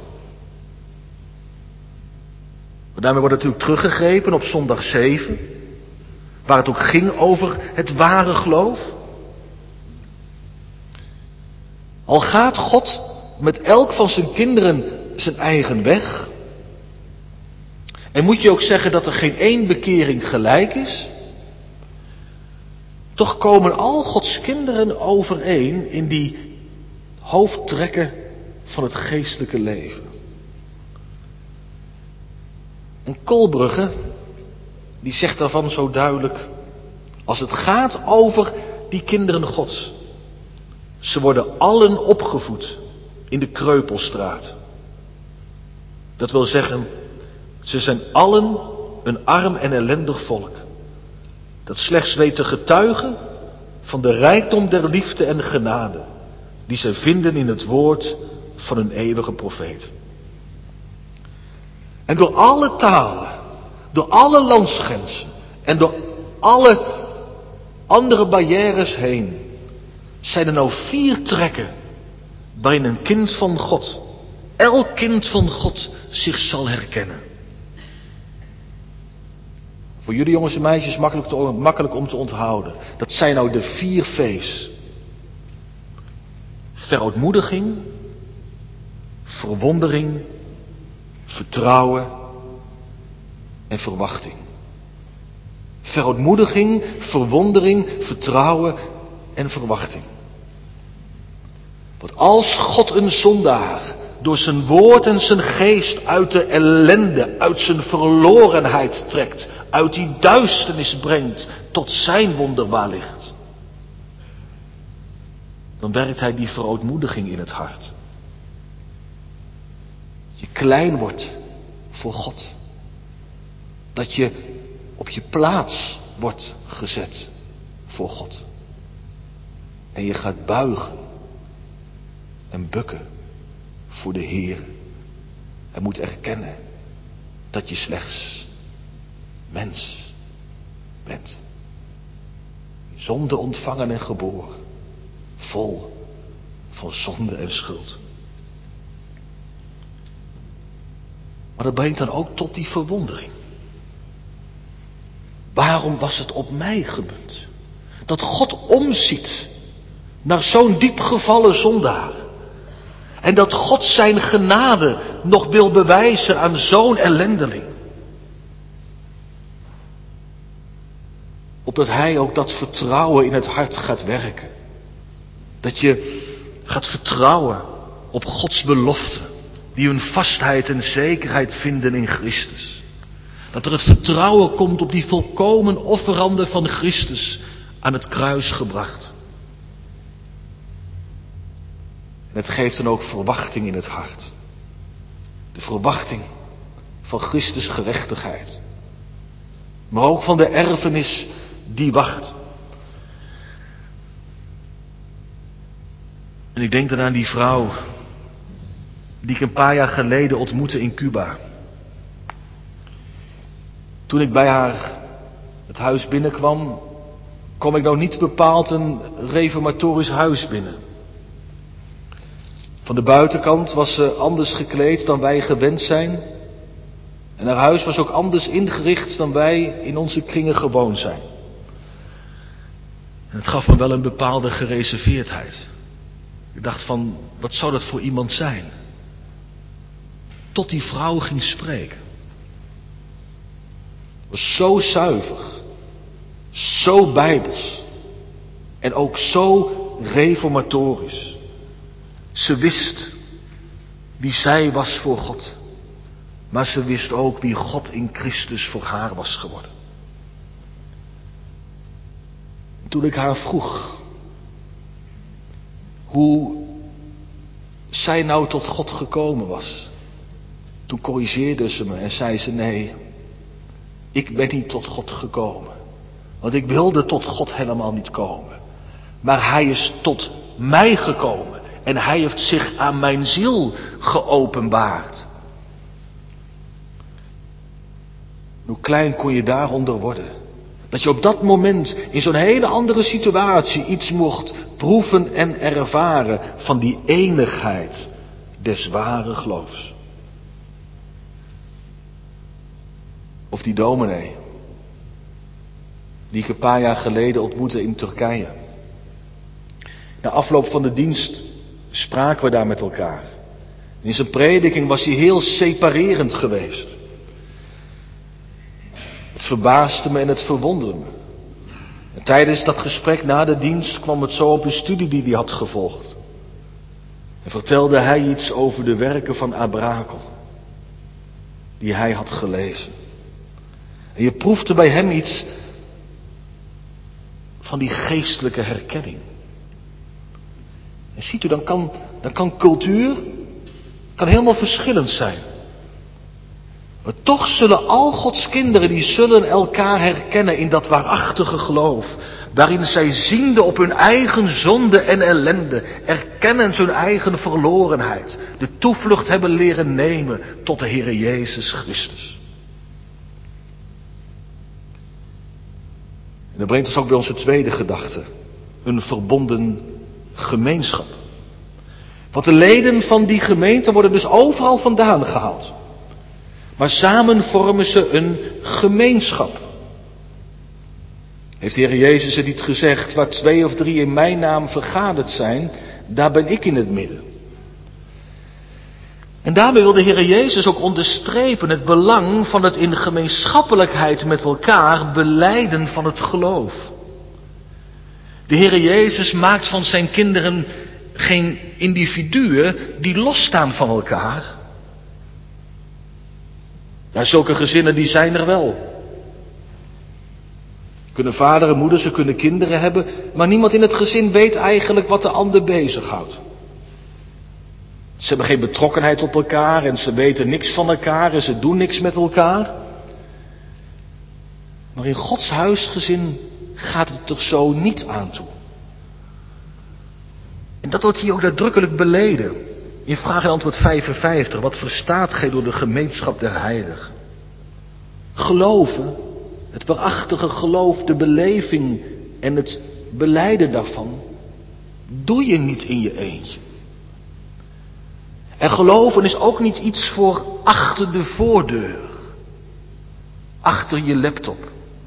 Maar daarmee wordt natuurlijk teruggegrepen op zondag 7. Waar het ook ging over het ware geloof. Al gaat God met elk van zijn kinderen zijn eigen weg. En moet je ook zeggen dat er geen één bekering gelijk is. Toch komen al Gods kinderen overeen in die hoofdtrekken van het geestelijke leven. En Kolbrugge, die zegt daarvan zo duidelijk, als het gaat over die kinderen Gods. Ze worden allen opgevoed in de Kreupelstraat. Dat wil zeggen, ze zijn allen een arm en ellendig volk. Dat slechts weet te getuigen van de rijkdom der liefde en genade. Die zij vinden in het woord van een eeuwige profeet. En door alle talen, door alle landsgrenzen en door alle andere barrières heen zijn er nou 4 trekken waarin een kind van God, elk kind van God zich zal herkennen. Voor jullie jongens en meisjes makkelijk om te onthouden. Dat zijn nou de 4 V's. Verootmoediging, verwondering, vertrouwen en verwachting. Verootmoediging, verwondering, vertrouwen en verwachting. Want als God een zondaar door zijn woord en zijn geest uit de ellende, uit zijn verlorenheid trekt, uit die duisternis brengt tot zijn wonderbaar licht, dan werkt hij die verootmoediging in het hart. Dat je klein wordt voor God. Dat je op je plaats wordt gezet voor God. En je gaat buigen en bukken voor de Heer. En moet erkennen dat je slechts mens bent. Zonde ontvangen en geboren. Vol van zonde en schuld. Maar dat brengt dan ook tot die verwondering. Waarom was het op mij gemunt? Dat God omziet naar zo'n diep gevallen zondaar. En dat God zijn genade nog wil bewijzen aan zo'n ellendeling. Opdat hij ook dat vertrouwen in het hart gaat werken. Dat je gaat vertrouwen op Gods beloften. Die hun vastheid en zekerheid vinden in Christus. Dat er het vertrouwen komt op die volkomen offerande van Christus aan het kruis gebracht. En het geeft dan ook verwachting in het hart. De verwachting van Christus gerechtigheid. Maar ook van de erfenis die wacht. En ik denk dan aan die vrouw die ik een paar jaar geleden ontmoette in Cuba. Toen ik bij haar het huis binnenkwam, kwam ik nou niet bepaald een reformatorisch huis binnen. Van de buitenkant was ze anders gekleed dan wij gewend zijn. En haar huis was ook anders ingericht dan wij in onze kringen gewoon zijn. En het gaf me wel een bepaalde gereserveerdheid. Ik dacht van, wat zou dat voor iemand zijn? Tot die vrouw ging spreken. Het was zo zuiver, zo bijbels en ook zo reformatorisch. Ze wist wie zij was voor God, maar ze wist ook wie God in Christus voor haar was geworden. Toen ik haar vroeg, hoe zij nou tot God gekomen was. Toen corrigeerde ze me en zei ze: nee, ik ben niet tot God gekomen. Want ik wilde tot God helemaal niet komen. Maar Hij is tot mij gekomen. En Hij heeft zich aan mijn ziel geopenbaard. Hoe klein kon je daaronder worden? Dat je op dat moment in zo'n hele andere situatie iets mocht proeven en ervaren van die enigheid des ware geloofs. Of die dominee, die ik een paar jaar geleden ontmoette in Turkije. Na afloop van de dienst spraken we daar met elkaar. In zijn prediking was hij heel separerend geweest. Het verbaasde me en het verwonderde me. En tijdens dat gesprek na de dienst kwam het zo op een studie die hij had gevolgd. En vertelde hij iets over de werken van Abrakel, die hij had gelezen. En je proefde bij hem iets van die geestelijke herkenning. En ziet u, dan kan cultuur helemaal verschillend zijn. Maar toch zullen al Gods kinderen, die zullen elkaar herkennen in dat waarachtige geloof. Waarin zij ziende op hun eigen zonde en ellende, erkennen hun eigen verlorenheid. De toevlucht hebben leren nemen tot de Heere Jezus Christus. En dat brengt ons ook bij onze tweede gedachte. Een verbonden gemeenschap. Want de leden van die gemeente worden dus overal vandaan gehaald. Maar samen vormen ze een gemeenschap. Heeft de Heer Jezus het niet gezegd: waar 2 of 3 in mijn naam vergaderd zijn, daar ben ik in het midden. En daarmee wil de Heer Jezus ook onderstrepen het belang van het in gemeenschappelijkheid met elkaar belijden van het geloof. De Heer Jezus maakt van zijn kinderen geen individuen die losstaan van elkaar. Ja, zulke gezinnen die zijn er wel. Kunnen vader en moeder, ze kunnen kinderen hebben, maar niemand in het gezin weet eigenlijk wat de ander bezighoudt. Ze hebben geen betrokkenheid op elkaar en ze weten niks van elkaar en ze doen niks met elkaar. Maar in Gods huisgezin gaat het er zo niet aan toe. En dat wordt hier ook nadrukkelijk beleden. In vraag en antwoord 55, wat verstaat gij door de gemeenschap der heiligen? Geloven, het waarachtige geloof, de beleving en het belijden daarvan, doe je niet in je eentje. En geloven is ook niet iets voor achter de voordeur, achter je laptop.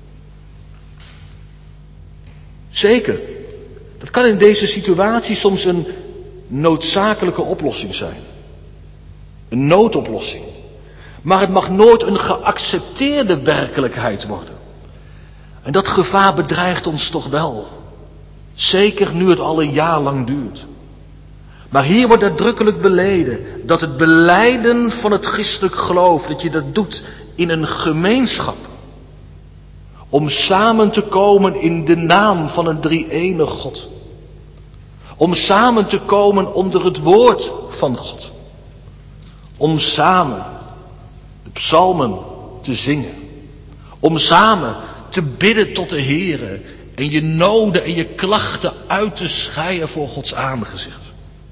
Zeker, dat kan in deze situatie soms een noodzakelijke oplossing zijn. Een noodoplossing. Maar het mag nooit een geaccepteerde werkelijkheid worden. En dat gevaar bedreigt ons toch wel. Zeker nu het al een jaar lang duurt. Maar hier wordt nadrukkelijk beleden dat het belijden van het christelijk geloof, dat je dat doet in een gemeenschap. Om samen te komen in de naam van een drie-enig God. Om samen te komen onder het woord van God. Om samen de psalmen te zingen. Om samen te bidden tot de Heere. En je noden en je klachten uit te scheiden voor Gods aangezicht.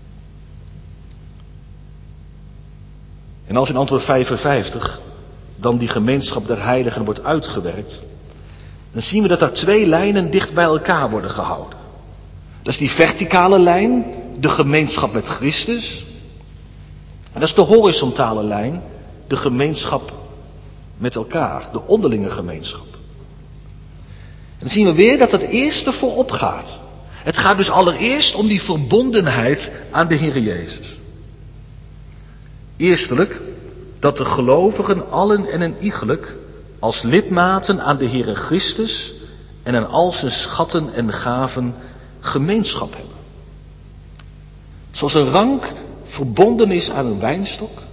En als in antwoord 55 dan die gemeenschap der heiligen wordt uitgewerkt, dan zien we dat er 2 lijnen dicht bij elkaar worden gehouden. Dat is die verticale lijn, de gemeenschap met Christus. En dat is de horizontale lijn, de gemeenschap met elkaar, de onderlinge gemeenschap. En dan zien we weer dat het eerste voorop gaat. Het gaat dus allereerst om die verbondenheid aan de Heer Jezus. Eerstelijk, dat de gelovigen allen en een iegelijk als lidmaten aan de Heere Christus en aan al zijn schatten en gaven gemeenschap hebben. Zoals een rank verbonden is aan een wijnstok.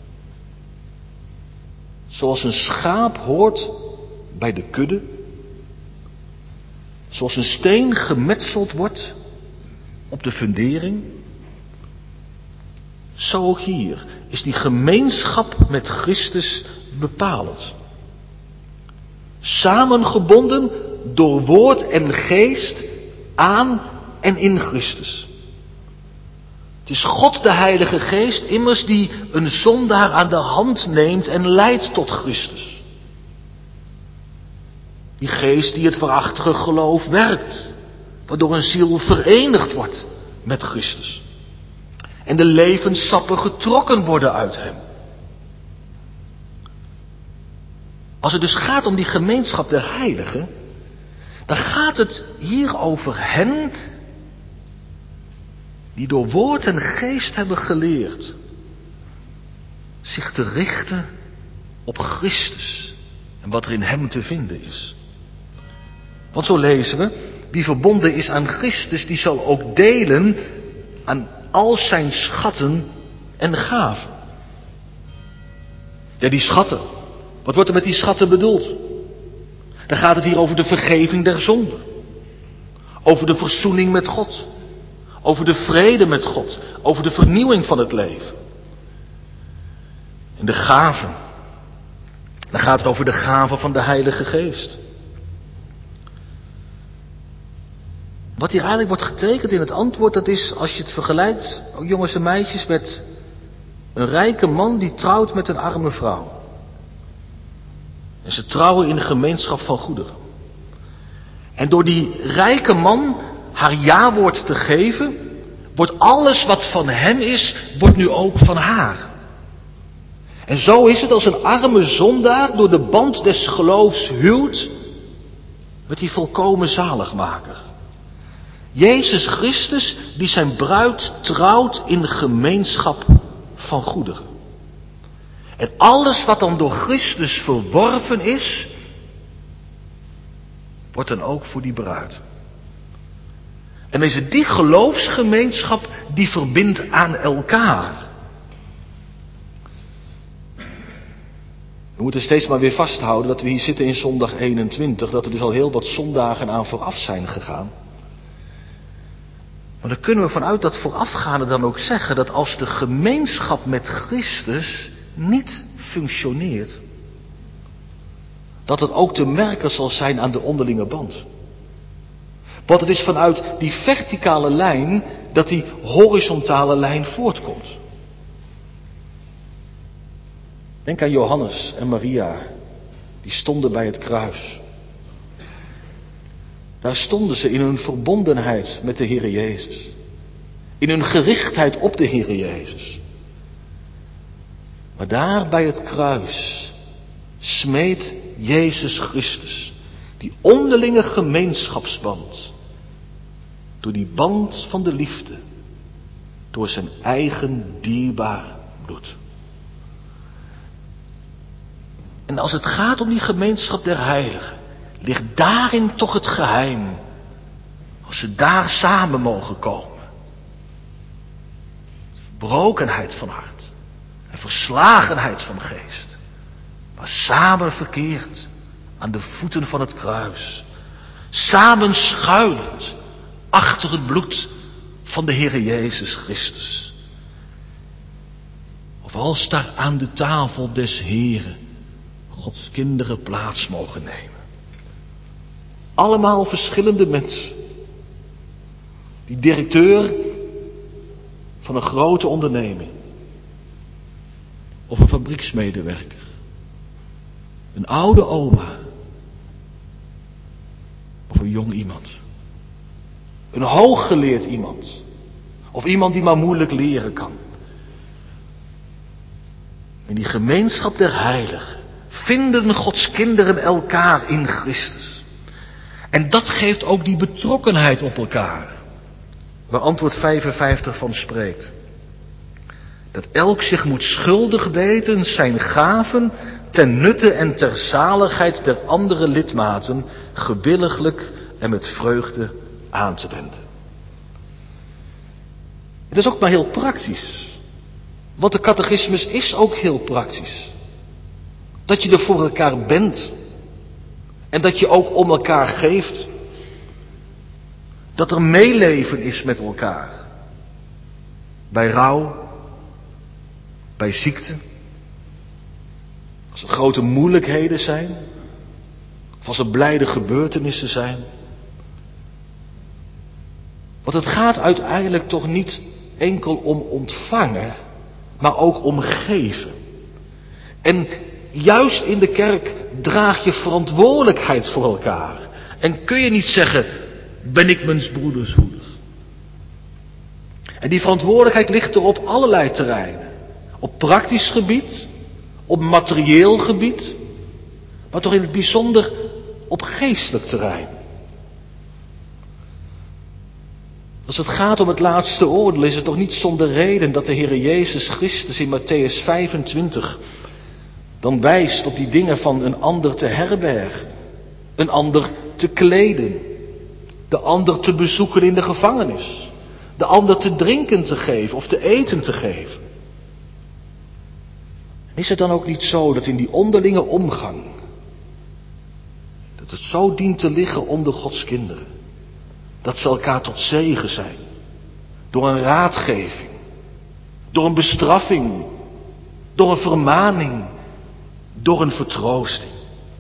Zoals een schaap hoort bij de kudde. Zoals een steen gemetseld wordt op de fundering. Zo ook hier is die gemeenschap met Christus bepalend. Samengebonden door woord en geest aan en in Christus. Het is God de Heilige Geest immers die een zondaar aan de hand neemt en leidt tot Christus. Die geest die het waarachtige geloof werkt, waardoor een ziel verenigd wordt met Christus. En de levenssappen getrokken worden uit hem. Als het dus gaat om die gemeenschap der heiligen, dan gaat het hier over hen die door woord en geest hebben geleerd zich te richten op Christus en wat er in hem te vinden is. Want zo lezen we, wie verbonden is aan Christus, die zal ook delen aan al zijn schatten en gaven. Ja, die schatten. Wat wordt er met die schatten bedoeld? Dan gaat het hier over de vergeving der zonden. Over de verzoening met God. Over de vrede met God. Over de vernieuwing van het leven. En de gaven. Dan gaat het over de gaven van de Heilige Geest. Wat hier eigenlijk wordt getekend in het antwoord, dat is, als je het vergelijkt, ook jongens en meisjes, met een rijke man die trouwt met een arme vrouw. En ze trouwen in de gemeenschap van goederen. En door die rijke man haar ja-woord te geven, wordt alles wat van hem is, wordt nu ook van haar. En zo is het als een arme zondaar door de band des geloofs huwt, met die volkomen zaligmaker. Jezus Christus die zijn bruid trouwt in de gemeenschap van goederen. En alles wat dan door Christus verworven is, wordt dan ook voor die bruid. En is het die geloofsgemeenschap die verbindt aan elkaar. We moeten steeds maar weer vasthouden dat we hier zitten in zondag 21, dat er dus al heel wat zondagen aan vooraf zijn gegaan. Maar dan kunnen we vanuit dat voorafgaande dan ook zeggen dat als de gemeenschap met Christus niet functioneert, dat het ook te merken zal zijn aan de onderlinge band. Want het is vanuit die verticale lijn dat die horizontale lijn voortkomt. Denk aan Johannes en Maria, die stonden bij het kruis. Daar stonden ze in hun verbondenheid met de Heere Jezus. In hun gerichtheid op de Heere Jezus. Maar daar bij het kruis smeet Jezus Christus die onderlinge gemeenschapsband. Door die band van de liefde. Door zijn eigen dierbaar bloed. En als het gaat om die gemeenschap der heiligen, ligt daarin toch het geheim. Als ze daar samen mogen komen. Verbrokenheid van hart. En verslagenheid van geest. Maar samen verkeerd aan de voeten van het kruis. Samen schuilend achter het bloed van de Heere Jezus Christus. Of als daar aan de tafel des Heeren Gods kinderen plaats mogen nemen. Allemaal verschillende mensen. Die directeur van een grote onderneming. Of een fabrieksmedewerker. Een oude oma. Of een jong iemand. Een hooggeleerd iemand. Of iemand die maar moeilijk leren kan. In die gemeenschap der heiligen vinden Gods kinderen elkaar in Christus. En dat geeft ook die betrokkenheid op elkaar. Waar antwoord 55 van spreekt. Dat elk zich moet schuldig weten zijn gaven ten nutte en ter zaligheid der andere lidmaten gewilliglijk en met vreugde aan te wenden. Het is ook maar heel praktisch. Want de catechismus is ook heel praktisch. Dat je er voor elkaar bent. En dat je ook om elkaar geeft. Dat er meeleven is met elkaar. Bij rouw, bij ziekte. Als er grote moeilijkheden zijn. Of als er blijde gebeurtenissen zijn. Want het gaat uiteindelijk toch niet enkel om ontvangen, maar ook om geven. En juist in de kerk draag je verantwoordelijkheid voor elkaar. En kun je niet zeggen, ben ik mijn broeders hoeder. En die verantwoordelijkheid ligt er op allerlei terreinen. Op praktisch gebied, op materieel gebied, maar toch in het bijzonder op geestelijk terrein. Als het gaat om het laatste oordeel is het toch niet zonder reden dat de Heer Jezus Christus in Mattheüs 25 dan wijst op die dingen van een ander te herbergen, een ander te kleden, de ander te bezoeken in de gevangenis, de ander te drinken te geven of te eten te geven. Is het dan ook niet zo dat in die onderlinge omgang, dat het zo dient te liggen onder Gods kinderen, dat ze elkaar tot zegen zijn, door een raadgeving, door een bestraffing, door een vermaning, door een vertroosting.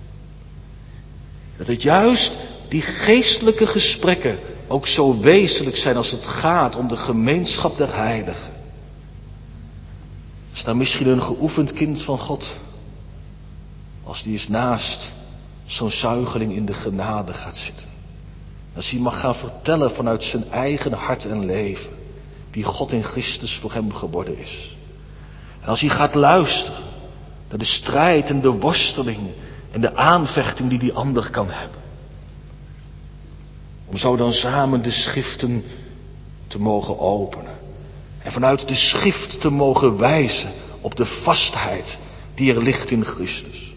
Dat het juist die geestelijke gesprekken ook zo wezenlijk zijn als het gaat om de gemeenschap der heiligen. Is daar misschien een geoefend kind van God, als die eens naast zo'n zuigeling in de genade gaat zitten. Als hij mag gaan vertellen vanuit zijn eigen hart en leven, wie God in Christus voor hem geworden is. En als hij gaat luisteren naar de strijd en de worsteling en de aanvechting die die ander kan hebben. Om zo dan samen de schriften te mogen openen. En vanuit de schrift te mogen wijzen op de vastheid die er ligt in Christus.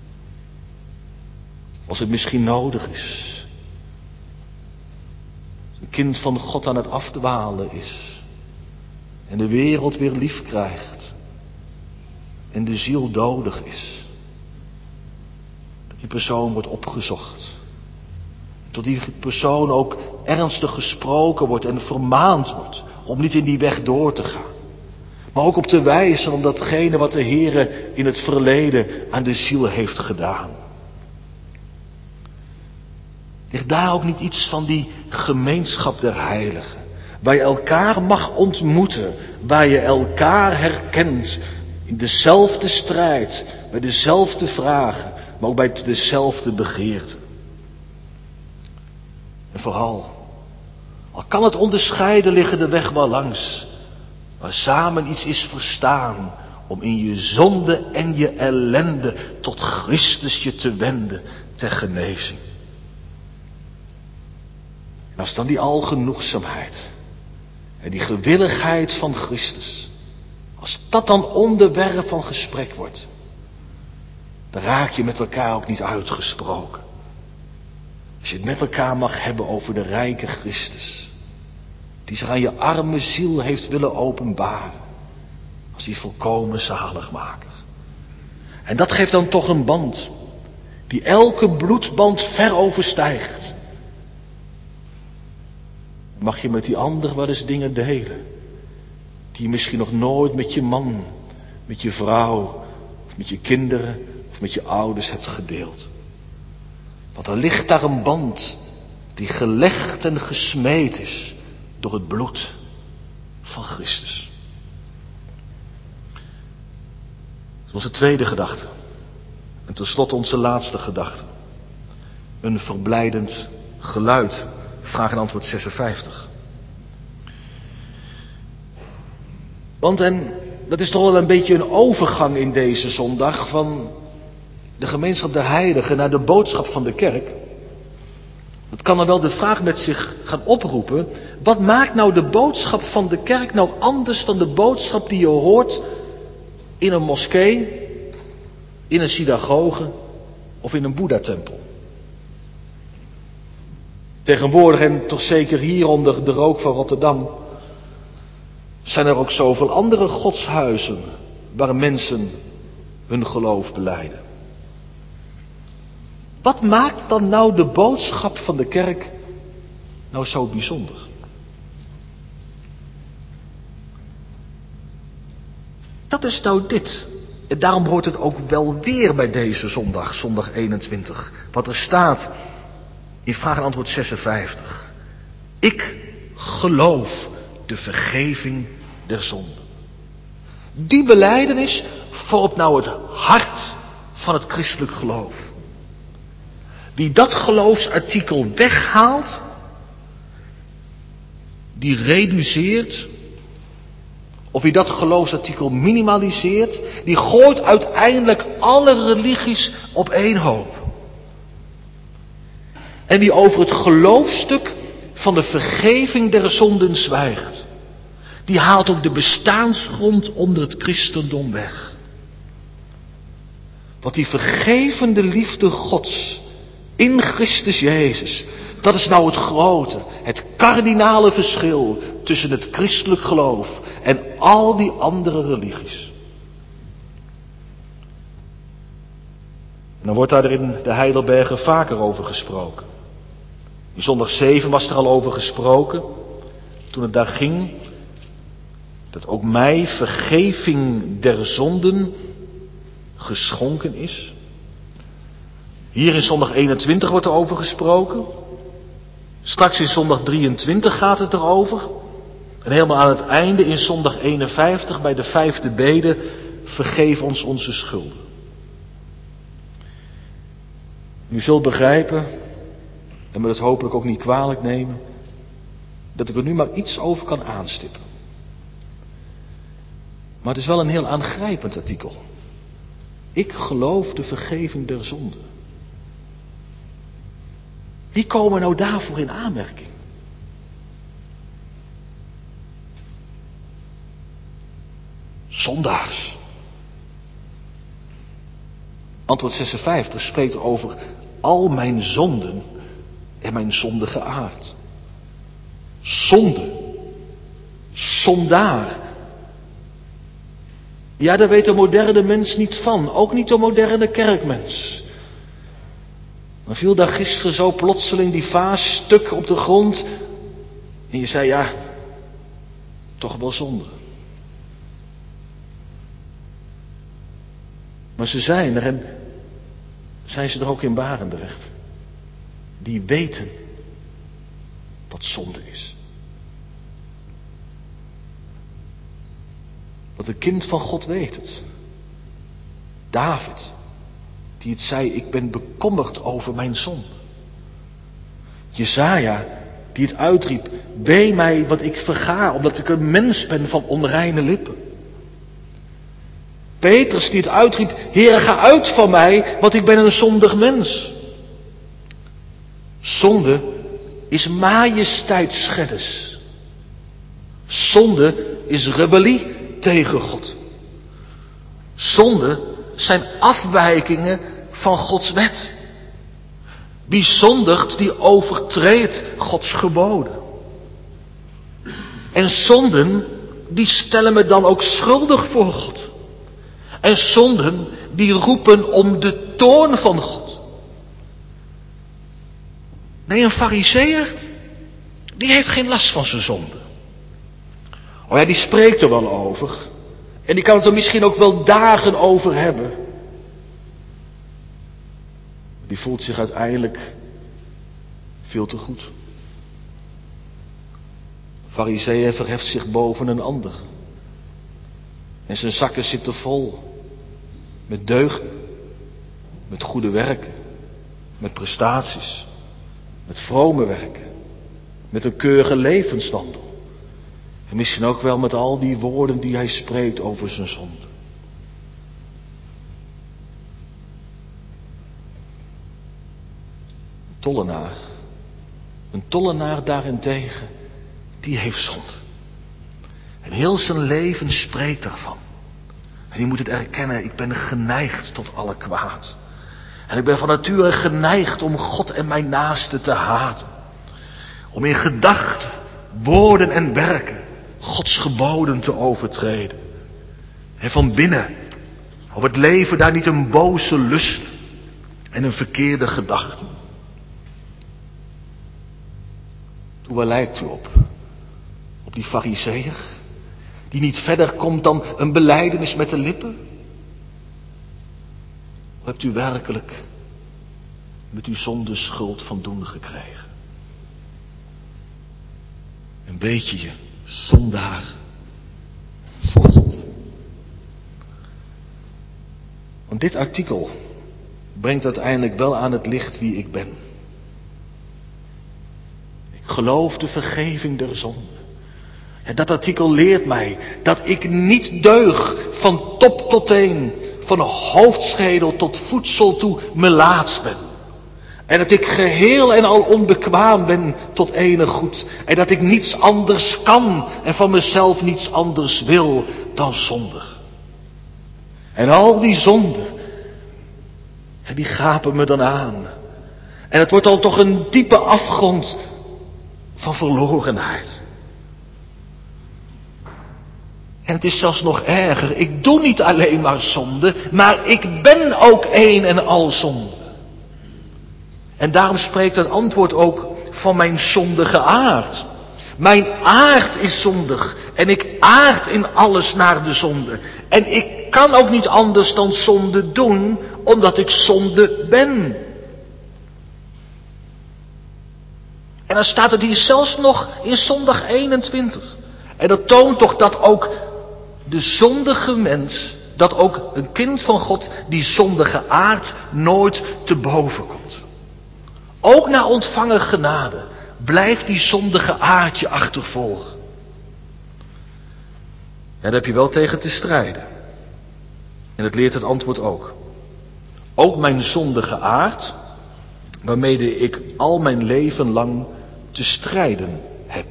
Als het misschien nodig is. Als een kind van God aan het afdwalen is. En de wereld weer lief krijgt. En de ziel dodig is. Dat die persoon wordt opgezocht. Tot die persoon ook ernstig gesproken wordt en vermaand wordt. Om niet in die weg door te gaan. Maar ook op te wijzen om datgene wat de Heere in het verleden aan de ziel heeft gedaan. Ligt daar ook niet iets van die gemeenschap der heiligen? Waar je elkaar mag ontmoeten. Waar je elkaar herkent. In dezelfde strijd. Bij dezelfde vragen. Maar ook bij dezelfde begeerten. En vooral. Al kan het onderscheiden liggen de weg wel langs. Maar samen iets is verstaan. Om in je zonde en je ellende tot Christus je te wenden ter genezing. En als dan die algenoegzaamheid en die gewilligheid van Christus, als dat dan onderwerp van gesprek wordt, dan raak je met elkaar ook niet uitgesproken. Als je het met elkaar mag hebben over de rijke Christus, die zich aan je arme ziel heeft willen openbaren, als die volkomen zaligmaker. En dat geeft dan toch een band, die elke bloedband ver overstijgt. Mag je met die ander wel eens dingen delen, die je misschien nog nooit met je man, met je vrouw, of met je kinderen, of met je ouders hebt gedeeld. Want er ligt daar een band, die gelegd en gesmeed is door het bloed van Christus. Dat is onze tweede gedachte. En tenslotte onze laatste gedachte. Een verblijdend geluid. Vraag en antwoord 56. Want en dat is toch wel een beetje een overgang in deze zondag van de gemeenschap der heiligen naar de boodschap van de kerk. Dat kan dan wel de vraag met zich gaan oproepen. Wat maakt nou de boodschap van de kerk nou anders dan de boodschap die je hoort in een moskee, in een synagoge of in een Boeddha-tempel? Tegenwoordig, en toch zeker hier onder de rook van Rotterdam, zijn er ook zoveel andere godshuizen waar mensen hun geloof belijden. Wat maakt dan nou de boodschap van de kerk nou zo bijzonder? Dat is nou dit. En daarom hoort het ook wel weer bij deze zondag, zondag 21. Wat er staat in vraag en antwoord 56. Ik geloof de vergeving der zonden. Die belijdenis vormt nou het hart van het christelijk geloof. Wie dat geloofsartikel weghaalt, die reduceert, of wie dat geloofsartikel minimaliseert, die gooit uiteindelijk alle religies op één hoop. En wie over het geloofstuk van de vergeving der zonden zwijgt, die haalt ook de bestaansgrond onder het christendom weg. Want die vergevende liefde Gods in Christus Jezus, dat is nou het grote, het kardinale verschil tussen het christelijk geloof en al die andere religies. En dan wordt daar in de Heidelbergen vaker over gesproken. In zondag 7 was er al over gesproken, toen het daar ging dat ook mij vergeving der zonden geschonken is. Hier in zondag 21 wordt er over gesproken. Straks in zondag 23 gaat het erover. En helemaal aan het einde in zondag 51 bij de 5e bede, vergeef ons onze schulden. U zult begrijpen, en me dat hopelijk ook niet kwalijk nemen, dat ik er nu maar iets over kan aanstippen. Maar het is wel een heel aangrijpend artikel. Ik geloof de vergeving der zonden. Wie komen nou daarvoor in aanmerking? Zondaars. Antwoord 56 spreekt over al mijn zonden en mijn zondige aard. Zonde. Zondaar. Ja, daar weet de moderne mens niet van. Ook niet de moderne kerkmens. Dan viel daar gisteren zo plotseling die vaas stuk op de grond. En je zei, ja, toch wel zonde. Maar ze zijn er en zijn ze er ook in Barendrecht. Die weten wat zonde is. Want een kind van God weet het. David, die het zei, ik ben bekommerd over mijn zonde. Jesaja, die het uitriep, wee mij wat ik verga, omdat ik een mens ben van onreine lippen. Petrus, die het uitriep, Heere, ga uit van mij, want ik ben een zondig mens. Zonde is majesteitsschennis. Zonde is rebellie tegen God. Zonde zijn afwijkingen van Gods wet. Wie zondigt, die overtreedt Gods geboden. En zonden, die stellen me dan ook schuldig voor God. En zonden, die roepen om de toorn van God. Nee, een farizeeër, die heeft geen last van zijn zonde. Oh ja, die spreekt er wel over. En die kan het er misschien ook wel dagen over hebben. Die voelt zich uiteindelijk veel te goed. De farizeeër verheft zich boven een ander. En zijn zakken zitten vol. Met deugden. Met goede werken. Met prestaties. Met vrome werken. Met een keurige levenswandel. En misschien ook wel met al die woorden die hij spreekt over zijn zonde. Een tollenaar daarentegen, die heeft zonde. En heel zijn leven spreekt daarvan. En die moet het erkennen, ik ben geneigd tot alle kwaad. En ik ben van nature geneigd om God en mijn naaste te haten. Om in gedachten, woorden en werken Gods geboden te overtreden. En van binnen, op het leven daar niet een boze lust en een verkeerde gedachte. waar lijkt u op? Op die farizeeër? Die niet verder komt dan een belijdenis met de lippen? Of hebt u werkelijk met uw zonde schuld van doen gekregen? En weet je zondaar voor God? Want dit artikel brengt uiteindelijk wel aan het licht wie ik ben. Ik geloof de vergeving der zonde. En dat artikel leert mij dat ik niet deug van top tot teen, van hoofdschedel tot voedsel toe melaats ben. En dat ik geheel en al onbekwaam ben tot enig goed. En dat ik niets anders kan en van mezelf niets anders wil dan zondig. En al die zonden, die gapen me dan aan. En het wordt al toch een diepe afgrond van verlorenheid. En het is zelfs nog erger. Ik doe niet alleen maar zonde, maar ik ben ook een en al zonde. En daarom spreekt het antwoord ook van mijn zondige aard. Mijn aard is zondig en ik aard in alles naar de zonde. En ik kan ook niet anders dan zonde doen, omdat ik zonde ben. En dan staat het hier zelfs nog in zondag 21. En dat toont toch dat ook de zondige mens, dat ook een kind van God, die zondige aard nooit te boven komt. Ook na ontvangen genade blijft die zondige aard je achtervolgen. En daar heb je wel tegen te strijden. En dat leert het antwoord ook. Ook mijn zondige aard, waarmede ik al mijn leven lang te strijden heb.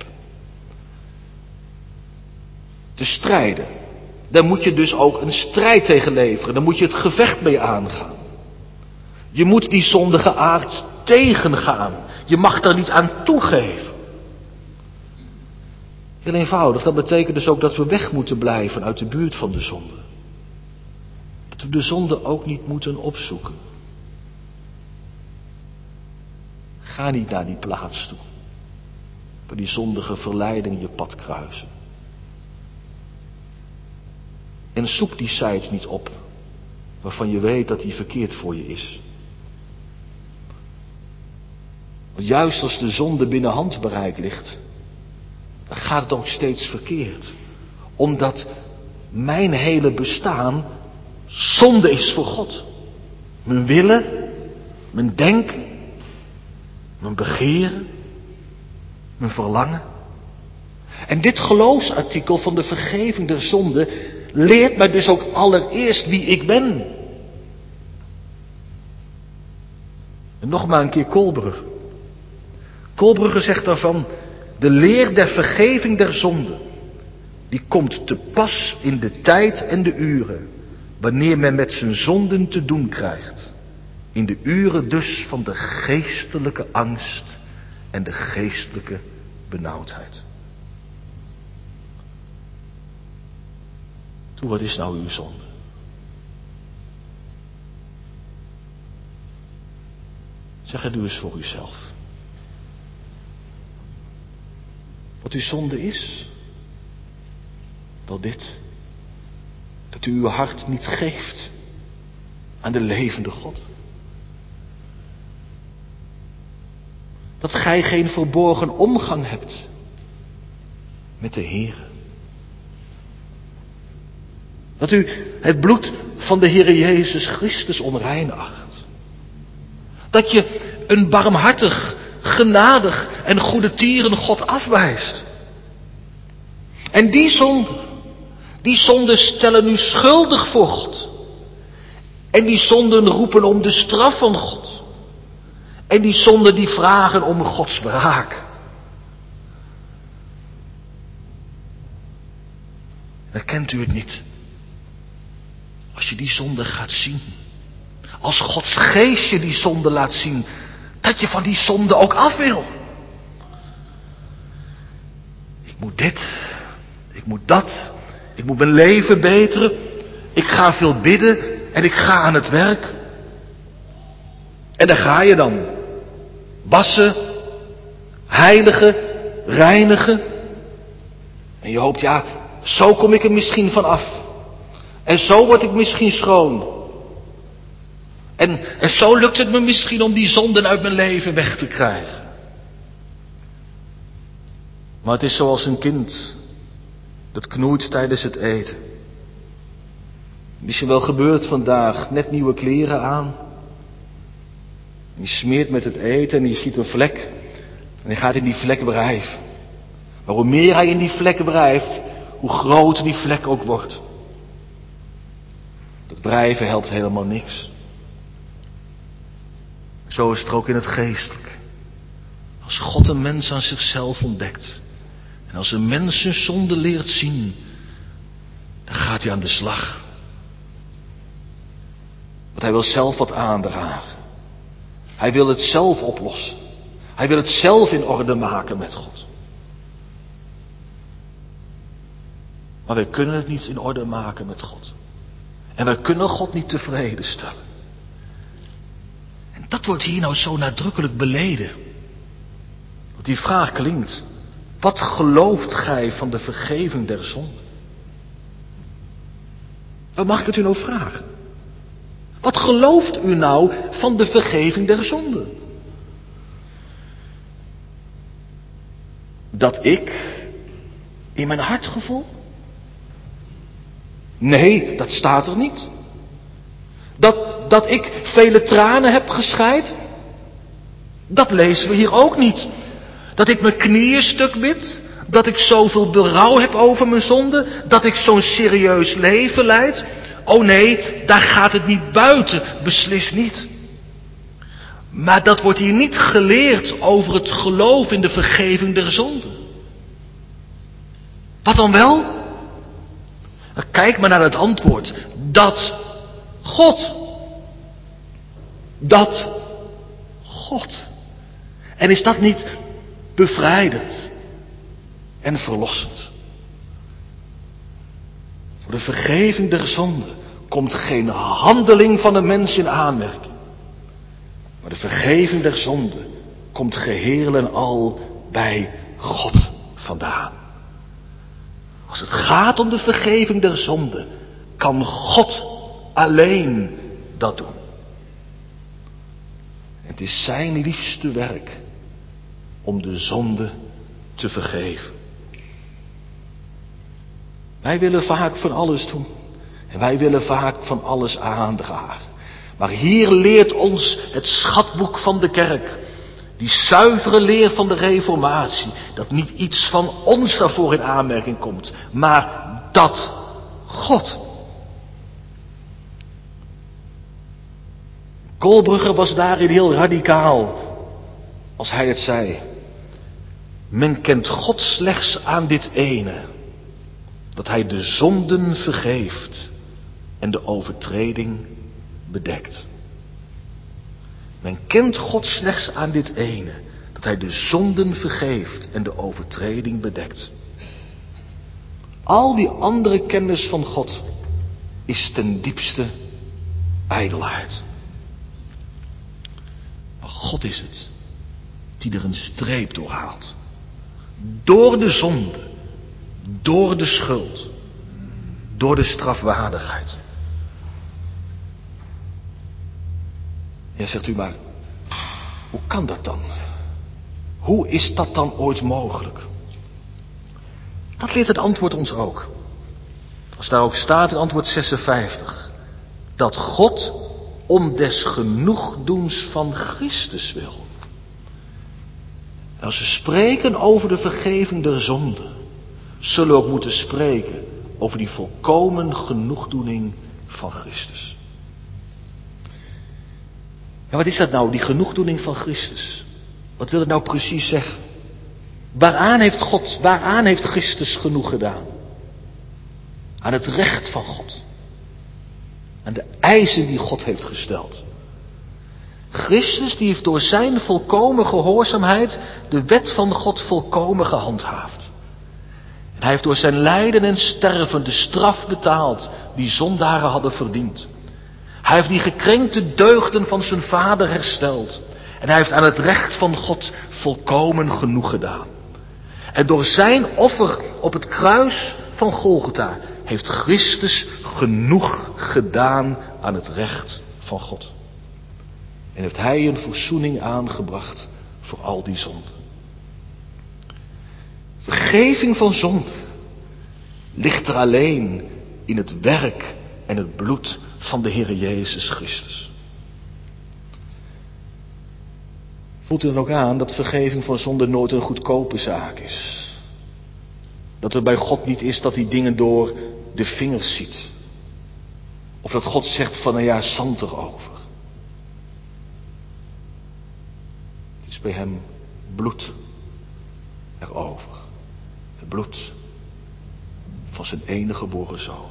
Te strijden. Daar moet je dus ook een strijd tegen leveren. Daar moet je het gevecht mee aangaan. Je moet die zondige aard tegengaan. Je mag daar niet aan toegeven. Heel eenvoudig, dat betekent dus ook dat we weg moeten blijven uit de buurt van de zonde. Dat we de zonde ook niet moeten opzoeken. Ga niet naar die plaats toe, waar die zondige verleidingen je pad kruisen. En zoek die site niet op, waarvan je weet dat die verkeerd voor je is. Want juist als de zonde binnen handbereik ligt, dan gaat het ook steeds verkeerd. Omdat mijn hele bestaan zonde is voor God. Mijn willen, mijn denken, mijn begeren, mijn verlangen. En dit geloofsartikel van de vergeving der zonde leert mij dus ook allereerst wie ik ben. En nog maar een keer Kolbrugge. Kolbrugge zegt daarvan: de leer der vergeving der zonde, die komt te pas in de tijd en de uren, wanneer men met zijn zonden te doen krijgt. In de uren dus van de geestelijke angst en de geestelijke benauwdheid. Toe, wat is nou uw zonde? Zeg het u eens voor uzelf. Wat uw zonde is? Wel dit. Dat u uw hart niet geeft aan de levende God. Dat gij geen verborgen omgang hebt met de Heere. Dat u het bloed van de Heere Jezus Christus onrein acht. Dat je een barmhartig, genadig en goedertieren God afwijst. En die zonden stellen u schuldig voor God. En die zonden roepen om de straf van God. En die zonden die vragen om Gods wraak. Herkent u het niet? Als je die zonde gaat zien. Als Gods geest je die zonde laat zien. Dat je van die zonde ook af wil. Ik moet dit. Ik moet dat. Ik moet mijn leven beteren. Ik ga veel bidden. En ik ga aan het werk. En daar ga je dan. Wassen. Heiligen. reinigen. En je hoopt, ja, zo kom ik er misschien van af. En zo word ik misschien schoon. En zo lukt het me misschien om die zonden uit mijn leven weg te krijgen. Maar het is zoals een kind dat knoeit tijdens het eten. Misschien wel gebeurt vandaag, net nieuwe kleren aan. En die smeert met het eten en die ziet een vlek. En hij gaat in die vlek wrijven. Maar hoe meer hij in die vlek wrijft, hoe groter die vlek ook wordt. Dat wrijven helpt helemaal niks. Zo is het ook in het geestelijke. Als God een mens aan zichzelf ontdekt. En als een mens zijn zonde leert zien. Dan gaat hij aan de slag. Want hij wil zelf wat aandragen. Hij wil het zelf oplossen. Hij wil het zelf in orde maken met God. Maar wij kunnen het niet in orde maken met God. En wij kunnen God niet tevreden stellen. En dat wordt hier nou zo nadrukkelijk beleden. Want die vraag klinkt: wat gelooft gij van de vergeving der zonde? Wat mag ik het u nou vragen? Wat gelooft u nou van de vergeving der zonde? Dat ik in mijn hartgevoel? Nee, dat staat er niet. Dat ik vele tranen heb geschreid? Dat lezen we hier ook niet. Dat ik mijn knieën stuk bid? Dat ik zoveel berouw heb over mijn zonde? Dat ik zo'n serieus leven leid? Oh nee, daar gaat het niet buiten, beslist niet. Maar dat wordt hier niet geleerd over het geloof in de vergeving der zonde. Wat dan wel? Kijk maar naar het antwoord. Dat God. Dat God. En is dat niet bevrijdend en verlossend? Voor de vergeving der zonde komt geen handeling van een mens in aanmerking. Maar de vergeving der zonde komt geheel en al bij God vandaan. Als het gaat om de vergeving der zonde, kan God alleen dat doen. Het is zijn liefste werk om de zonde te vergeven. Wij willen vaak van alles doen. En wij willen vaak van alles aandragen. Maar hier leert ons het schatboek van de kerk, die zuivere leer van de reformatie, dat niet iets van ons daarvoor in aanmerking komt, maar dat God. Koolbrugge was daarin heel radicaal als hij het zei. Men kent God slechts aan dit ene, dat hij de zonden vergeeft en de overtreding bedekt. Men kent God slechts aan dit ene, dat hij de zonden vergeeft en de overtreding bedekt. Al die andere kennis van God is ten diepste ijdelheid. Maar God is het die er een streep door haalt. Door de zonde, door de schuld, door de strafwaardigheid. Ja, zegt u maar, hoe kan dat dan? Hoe is dat dan ooit mogelijk? Dat leert het antwoord ons ook. Als daar ook staat in antwoord 56, dat God om des genoegdoens van Christus wil. En als we spreken over de vergeving der zonde, zullen we ook moeten spreken over die volkomen genoegdoening van Christus. Ja, wat is dat nou, die genoegdoening van Christus? Wat wil het nou precies zeggen? Waaraan heeft Christus genoeg gedaan? Aan het recht van God. Aan de eisen die God heeft gesteld. Christus die heeft door zijn volkomen gehoorzaamheid de wet van God volkomen gehandhaafd. En hij heeft door zijn lijden en sterven de straf betaald die zondaren hadden verdiend. Hij heeft die gekrenkte deugden van zijn vader hersteld. En hij heeft aan het recht van God volkomen genoeg gedaan. En door zijn offer op het kruis van Golgotha heeft Christus genoeg gedaan aan het recht van God. En heeft hij een verzoening aangebracht voor al die zonden. Vergeving van zonde ligt er alleen in het werk en het bloed van de Heer Jezus Christus. Voelt u dan ook aan dat vergeving van zonde nooit een goedkope zaak is? Dat het bij God niet is dat hij dingen door de vingers ziet. Of dat God zegt van, nou ja, zand erover. Het is bij hem bloed erover. Het bloed van zijn enige geboren zoon.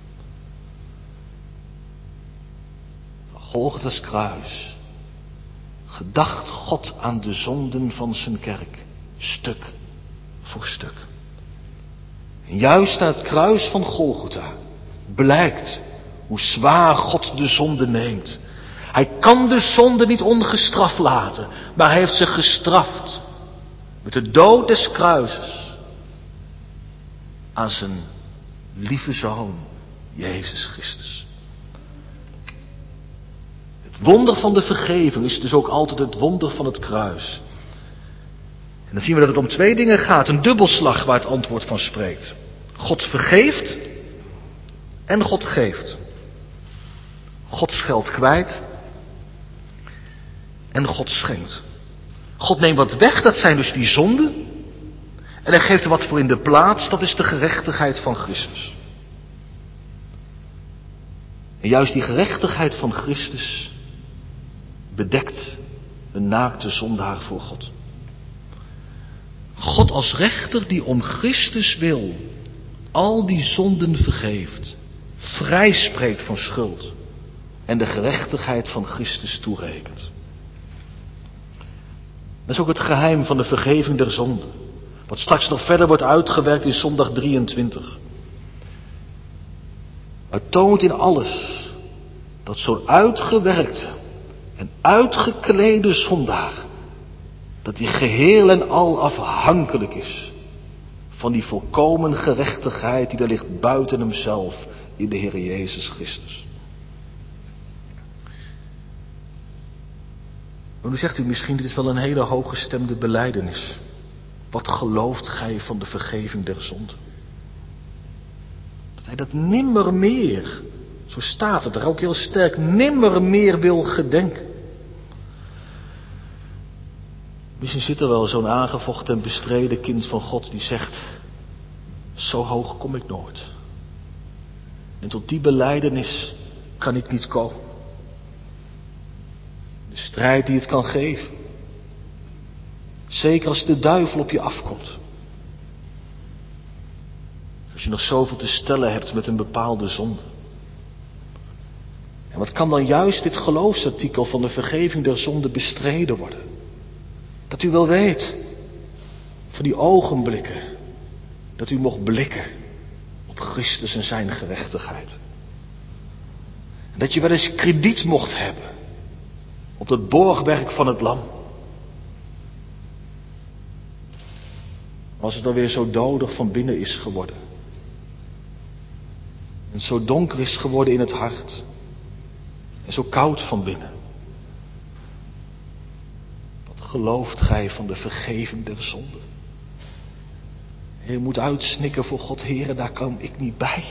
Golgotha's kruis gedacht God aan de zonden van zijn kerk, stuk voor stuk. En juist aan het kruis van Golgotha blijkt hoe zwaar God de zonde neemt. Hij kan de zonde niet ongestraft laten, maar hij heeft ze gestraft met de dood des kruises aan zijn lieve zoon, Jezus Christus. Het wonder van de vergeving is dus ook altijd het wonder van het kruis. En dan zien we dat het om twee dingen gaat. Een dubbelslag waar het antwoord van spreekt. God vergeeft en God geeft. God scheldt kwijt en God schenkt. God neemt wat weg, dat zijn dus die zonden. En hij geeft er wat voor in de plaats, dat is de gerechtigheid van Christus. En juist die gerechtigheid van Christus bedekt een naakte zondaar voor God. God als rechter die om Christus wil al die zonden vergeeft, vrijspreekt van schuld en de gerechtigheid van Christus toerekent. Dat is ook het geheim van de vergeving der zonden, wat straks nog verder wordt uitgewerkt in zondag 23. Het toont in alles dat zo'n uitgewerkte en uitgeklede zondaar, dat hij geheel en al afhankelijk is van die volkomen gerechtigheid die er ligt buiten hemzelf in de Heer Jezus Christus. Maar nu zegt u misschien, dit is wel een hele hooggestemde belijdenis. Wat gelooft gij van de vergeving der zonden? Dat hij dat nimmer meer, zo staat het er ook heel sterk, nimmer meer wil gedenken. Misschien zit er wel zo'n aangevochten en bestreden kind van God die zegt, zo hoog kom ik nooit. En tot die belijdenis kan ik niet komen. De strijd die het kan geven. Zeker als de duivel op je afkomt. Als je nog zoveel te stellen hebt met een bepaalde zonde. En wat kan dan juist dit geloofsartikel van de vergeving der zonde bestreden worden? Dat u wel weet van die ogenblikken dat u mocht blikken op Christus en zijn gerechtigheid. En dat je wel eens krediet mocht hebben op het borgwerk van het lam. Als het dan weer zo dodig van binnen is geworden. En zo donker is geworden in het hart. En zo koud van binnen. Wat gelooft gij van de vergeving der zonde? Je moet uitsnikken voor God, Heere, daar kan ik niet bij.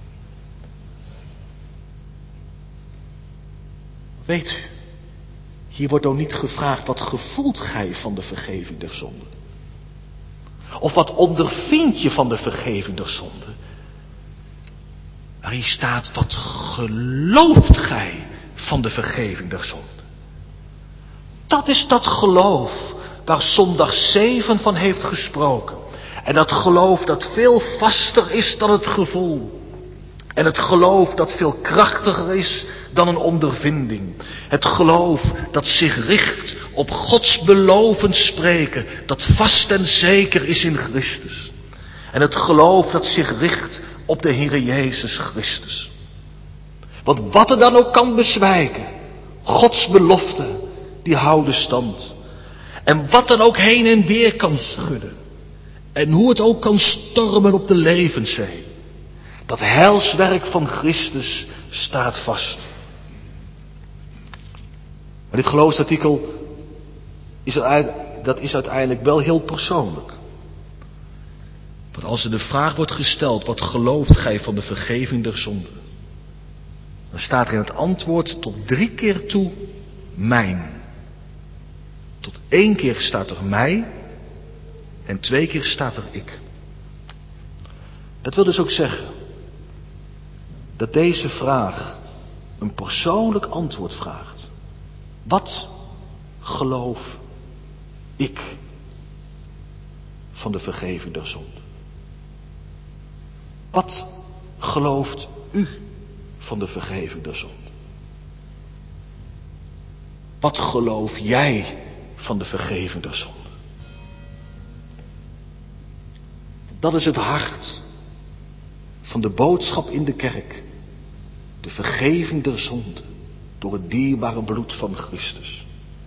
Weet u, hier wordt ook niet gevraagd, wat gevoelt gij van de vergeving der zonde? Of wat ondervind je van de vergeving der zonde? Maar hier staat, wat gelooft gij van de vergeving der zonde? Dat is dat geloof waar zondag 7 van heeft gesproken. En dat geloof dat veel vaster is dan het gevoel. En het geloof dat veel krachtiger is dan een ondervinding. Het geloof dat zich richt op Gods beloven spreken, dat vast en zeker is in Christus. En het geloof dat zich richt op de Heere Jezus Christus. Want wat er dan ook kan bezwijken, Gods beloften, die houden stand. En wat dan ook heen en weer kan schudden. En hoe het ook kan stormen op de levenszee. Dat heilswerk van Christus staat vast. Maar dit geloofsartikel dat is uiteindelijk wel heel persoonlijk. Want als er de vraag wordt gesteld, wat gelooft gij van de vergeving der zonden? Dan staat er in het antwoord tot 3 keer toe, mijn. Tot 1 keer staat er mij en 2 keer staat er ik. Dat wil dus ook zeggen dat deze vraag een persoonlijk antwoord vraagt. Wat geloof ik van de vergeving der zonde? Wat gelooft u van de vergeving der zonde? Wat geloof jij van de vergeving der zonde? Dat is het hart van de boodschap in de kerk. De vergeving der zonde door het dierbare bloed van Christus.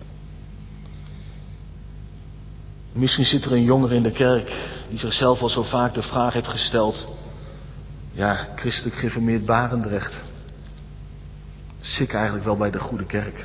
Misschien zit er een jongere in de kerk die zichzelf al zo vaak de vraag heeft gesteld. Ja, christelijk gereformeerd Barendrecht. Zit ik eigenlijk wel bij de goede kerk?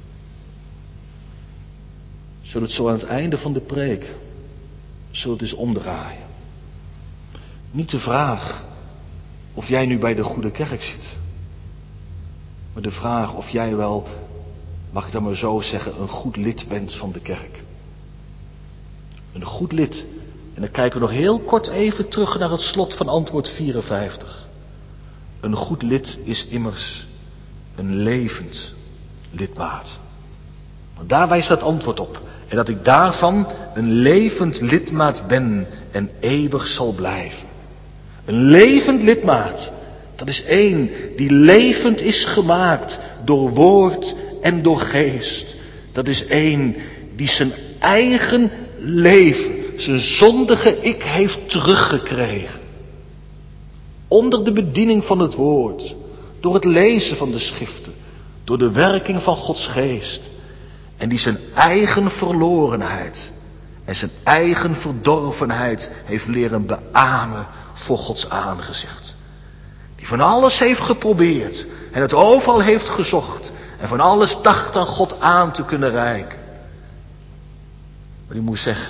Zullen we het zo aan het einde van de preek, zullen we het eens omdraaien. Niet de vraag of jij nu bij de goede kerk zit. Maar de vraag of jij wel, mag ik dan maar zo zeggen, een goed lid bent van de kerk. Een goed lid. En dan kijken we nog heel kort even terug naar het slot van antwoord 54. Een goed lid is immers een levend lidmaat. Want daar wijst dat antwoord op. En dat ik daarvan een levend lidmaat ben en eeuwig zal blijven. Een levend lidmaat. Dat is één die levend is gemaakt door woord en door geest. Dat is één die zijn eigen leven, zijn zondige ik heeft teruggekregen. Onder de bediening van het woord, door het lezen van de schriften, door de werking van Gods geest. En die zijn eigen verlorenheid en zijn eigen verdorvenheid heeft leren beamen voor Gods aangezicht. Die van alles heeft geprobeerd en het overal heeft gezocht en van alles dacht aan God aan te kunnen reiken. Maar die moest zeggen,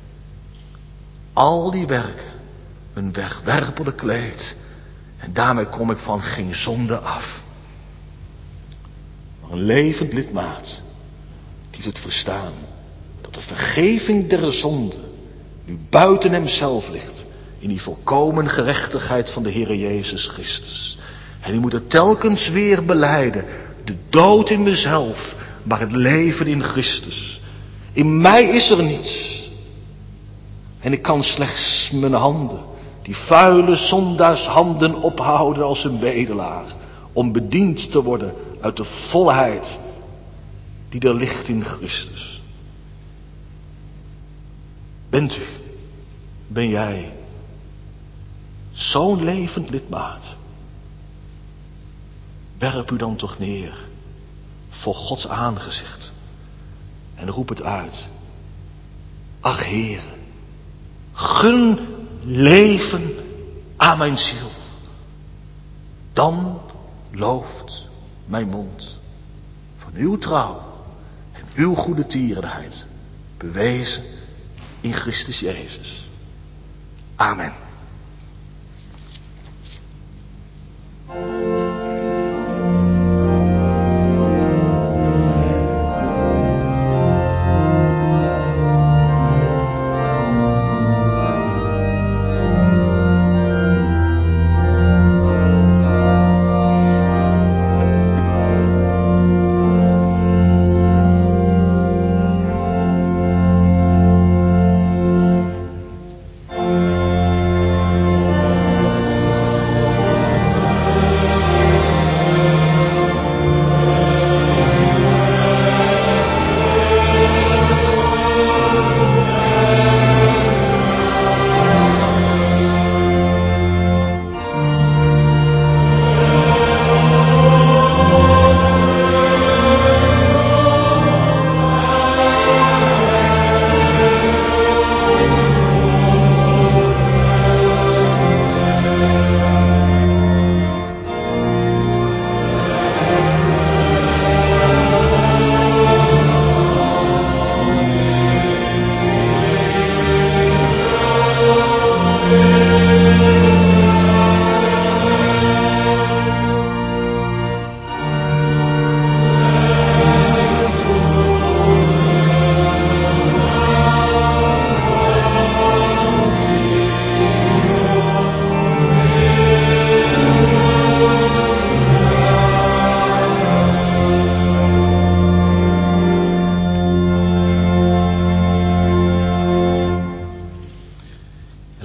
al die werken, een wegwerpelijk kleed en daarmee kom ik van geen zonde af. Maar een levend lidmaat, die het verstaan dat de vergeving der zonde nu buiten hemzelf ligt. In die volkomen gerechtigheid van de Heere Jezus Christus. En die moet het telkens weer belijden. De dood in mezelf, maar het leven in Christus. In mij is er niets. En ik kan slechts mijn handen, die vuile zondaarshanden ophouden als een bedelaar. Om bediend te worden uit de volheid die er ligt in Christus. Bent u, ben jij zo'n levend lidmaat? Werp u dan toch neer voor Gods aangezicht en roep het uit. Ach Heere, gun leven aan mijn ziel. Dan looft mijn mond van uw trouw en uw goede tierenheid, bewezen in Christus Jezus. Amen.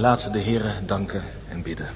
laten we de Heere danken en bidden.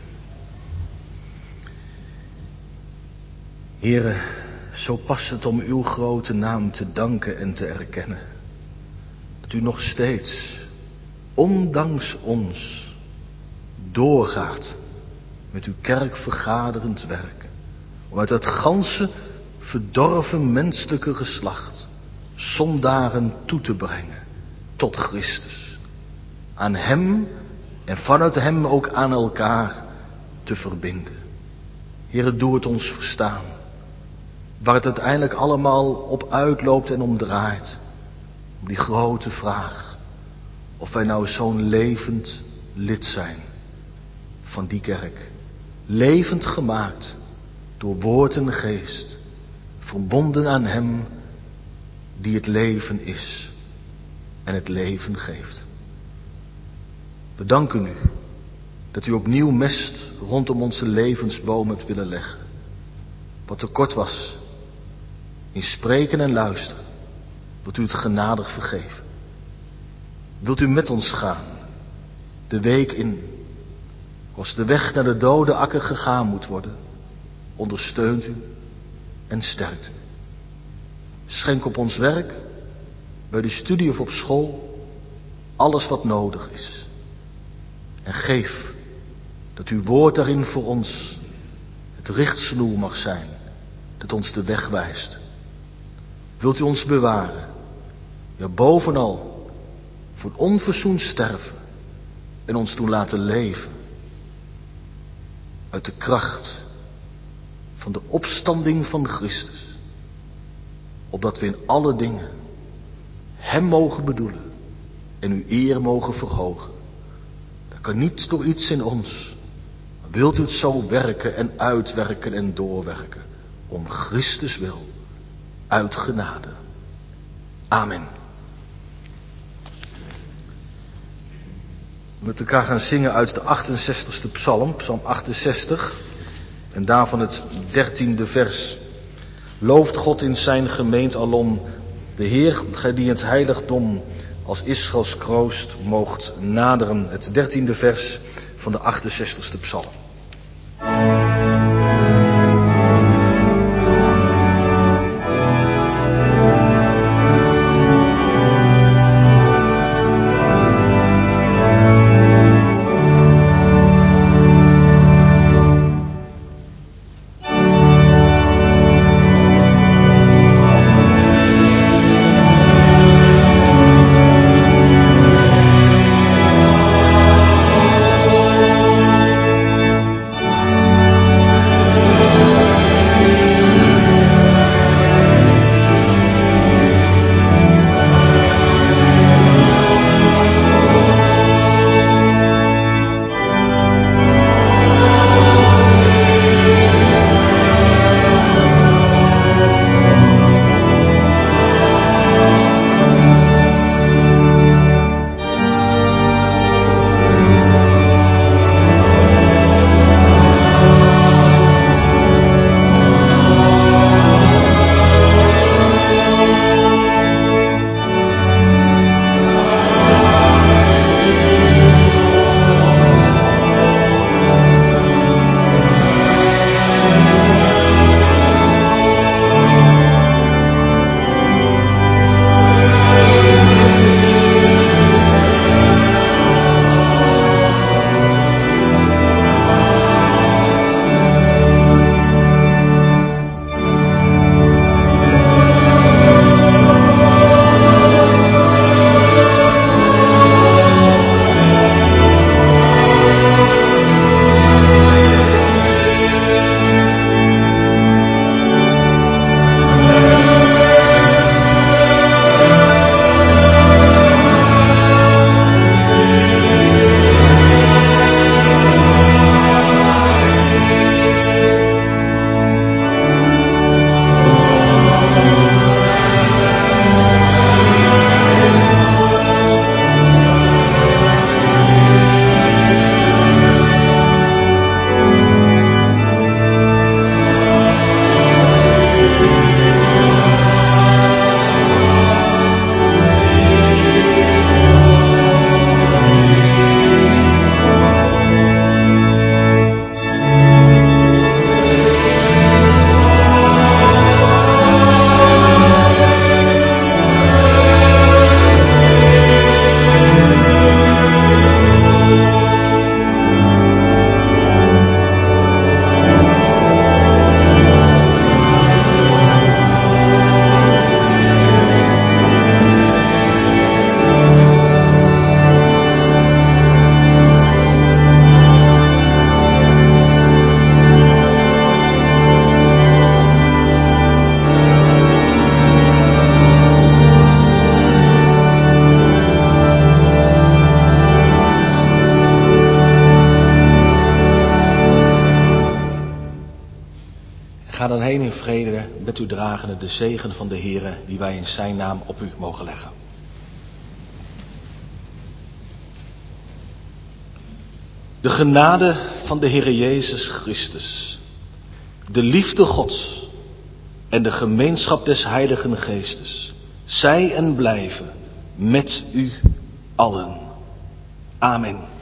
Heere, zo past het om uw grote naam te danken en te erkennen. Dat u nog steeds, ondanks ons, doorgaat met uw kerkvergaderend werk. Om uit het ganse verdorven menselijke geslacht zondaren toe te brengen tot Christus. Aan hem en vanuit hem ook aan elkaar te verbinden. Heere, doe het ons verstaan. Waar het uiteindelijk allemaal op uitloopt en om draait. Om die grote vraag. Of wij nou zo'n levend lid zijn van die kerk. Levend gemaakt door woord en geest. Verbonden aan hem die het leven is en het leven geeft. We danken u dat u opnieuw mest rondom onze levensboom hebt willen leggen. Wat tekort was in spreken en luisteren, wilt u het genadig vergeven. Wilt u met ons gaan, de week in, als de weg naar de dode akker gegaan moet worden, ondersteunt u en sterkt u. Schenk op ons werk, bij de studie of op school, alles wat nodig is. En geef dat uw woord daarin voor ons het richtsnoer mag zijn, dat ons de weg wijst. Wilt u ons bewaren, ja bovenal voor het onverzoend sterven en ons doen laten leven uit de kracht van de opstanding van Christus, opdat we in alle dingen hem mogen bedoelen en uw eer mogen verhogen. Dat kan niet door iets in ons, maar wilt u het zo werken en uitwerken en doorwerken, om Christus wil, uit genade. Amen. We met elkaar gaan zingen uit de 68ste psalm, psalm 68, en daarvan het 13e vers. Looft God in zijn gemeente alom, de Heer, gij die in het heiligdom als Israëls kroost moogt naderen. Het 13e vers van de 68ste psalm. Ga dan heen in vrede met u dragende de zegen van de Heere die wij in zijn naam op u mogen leggen. De genade van de Heere Jezus Christus, de liefde Gods en de gemeenschap des Heiligen Geestes, zij en blijven met u allen. Amen.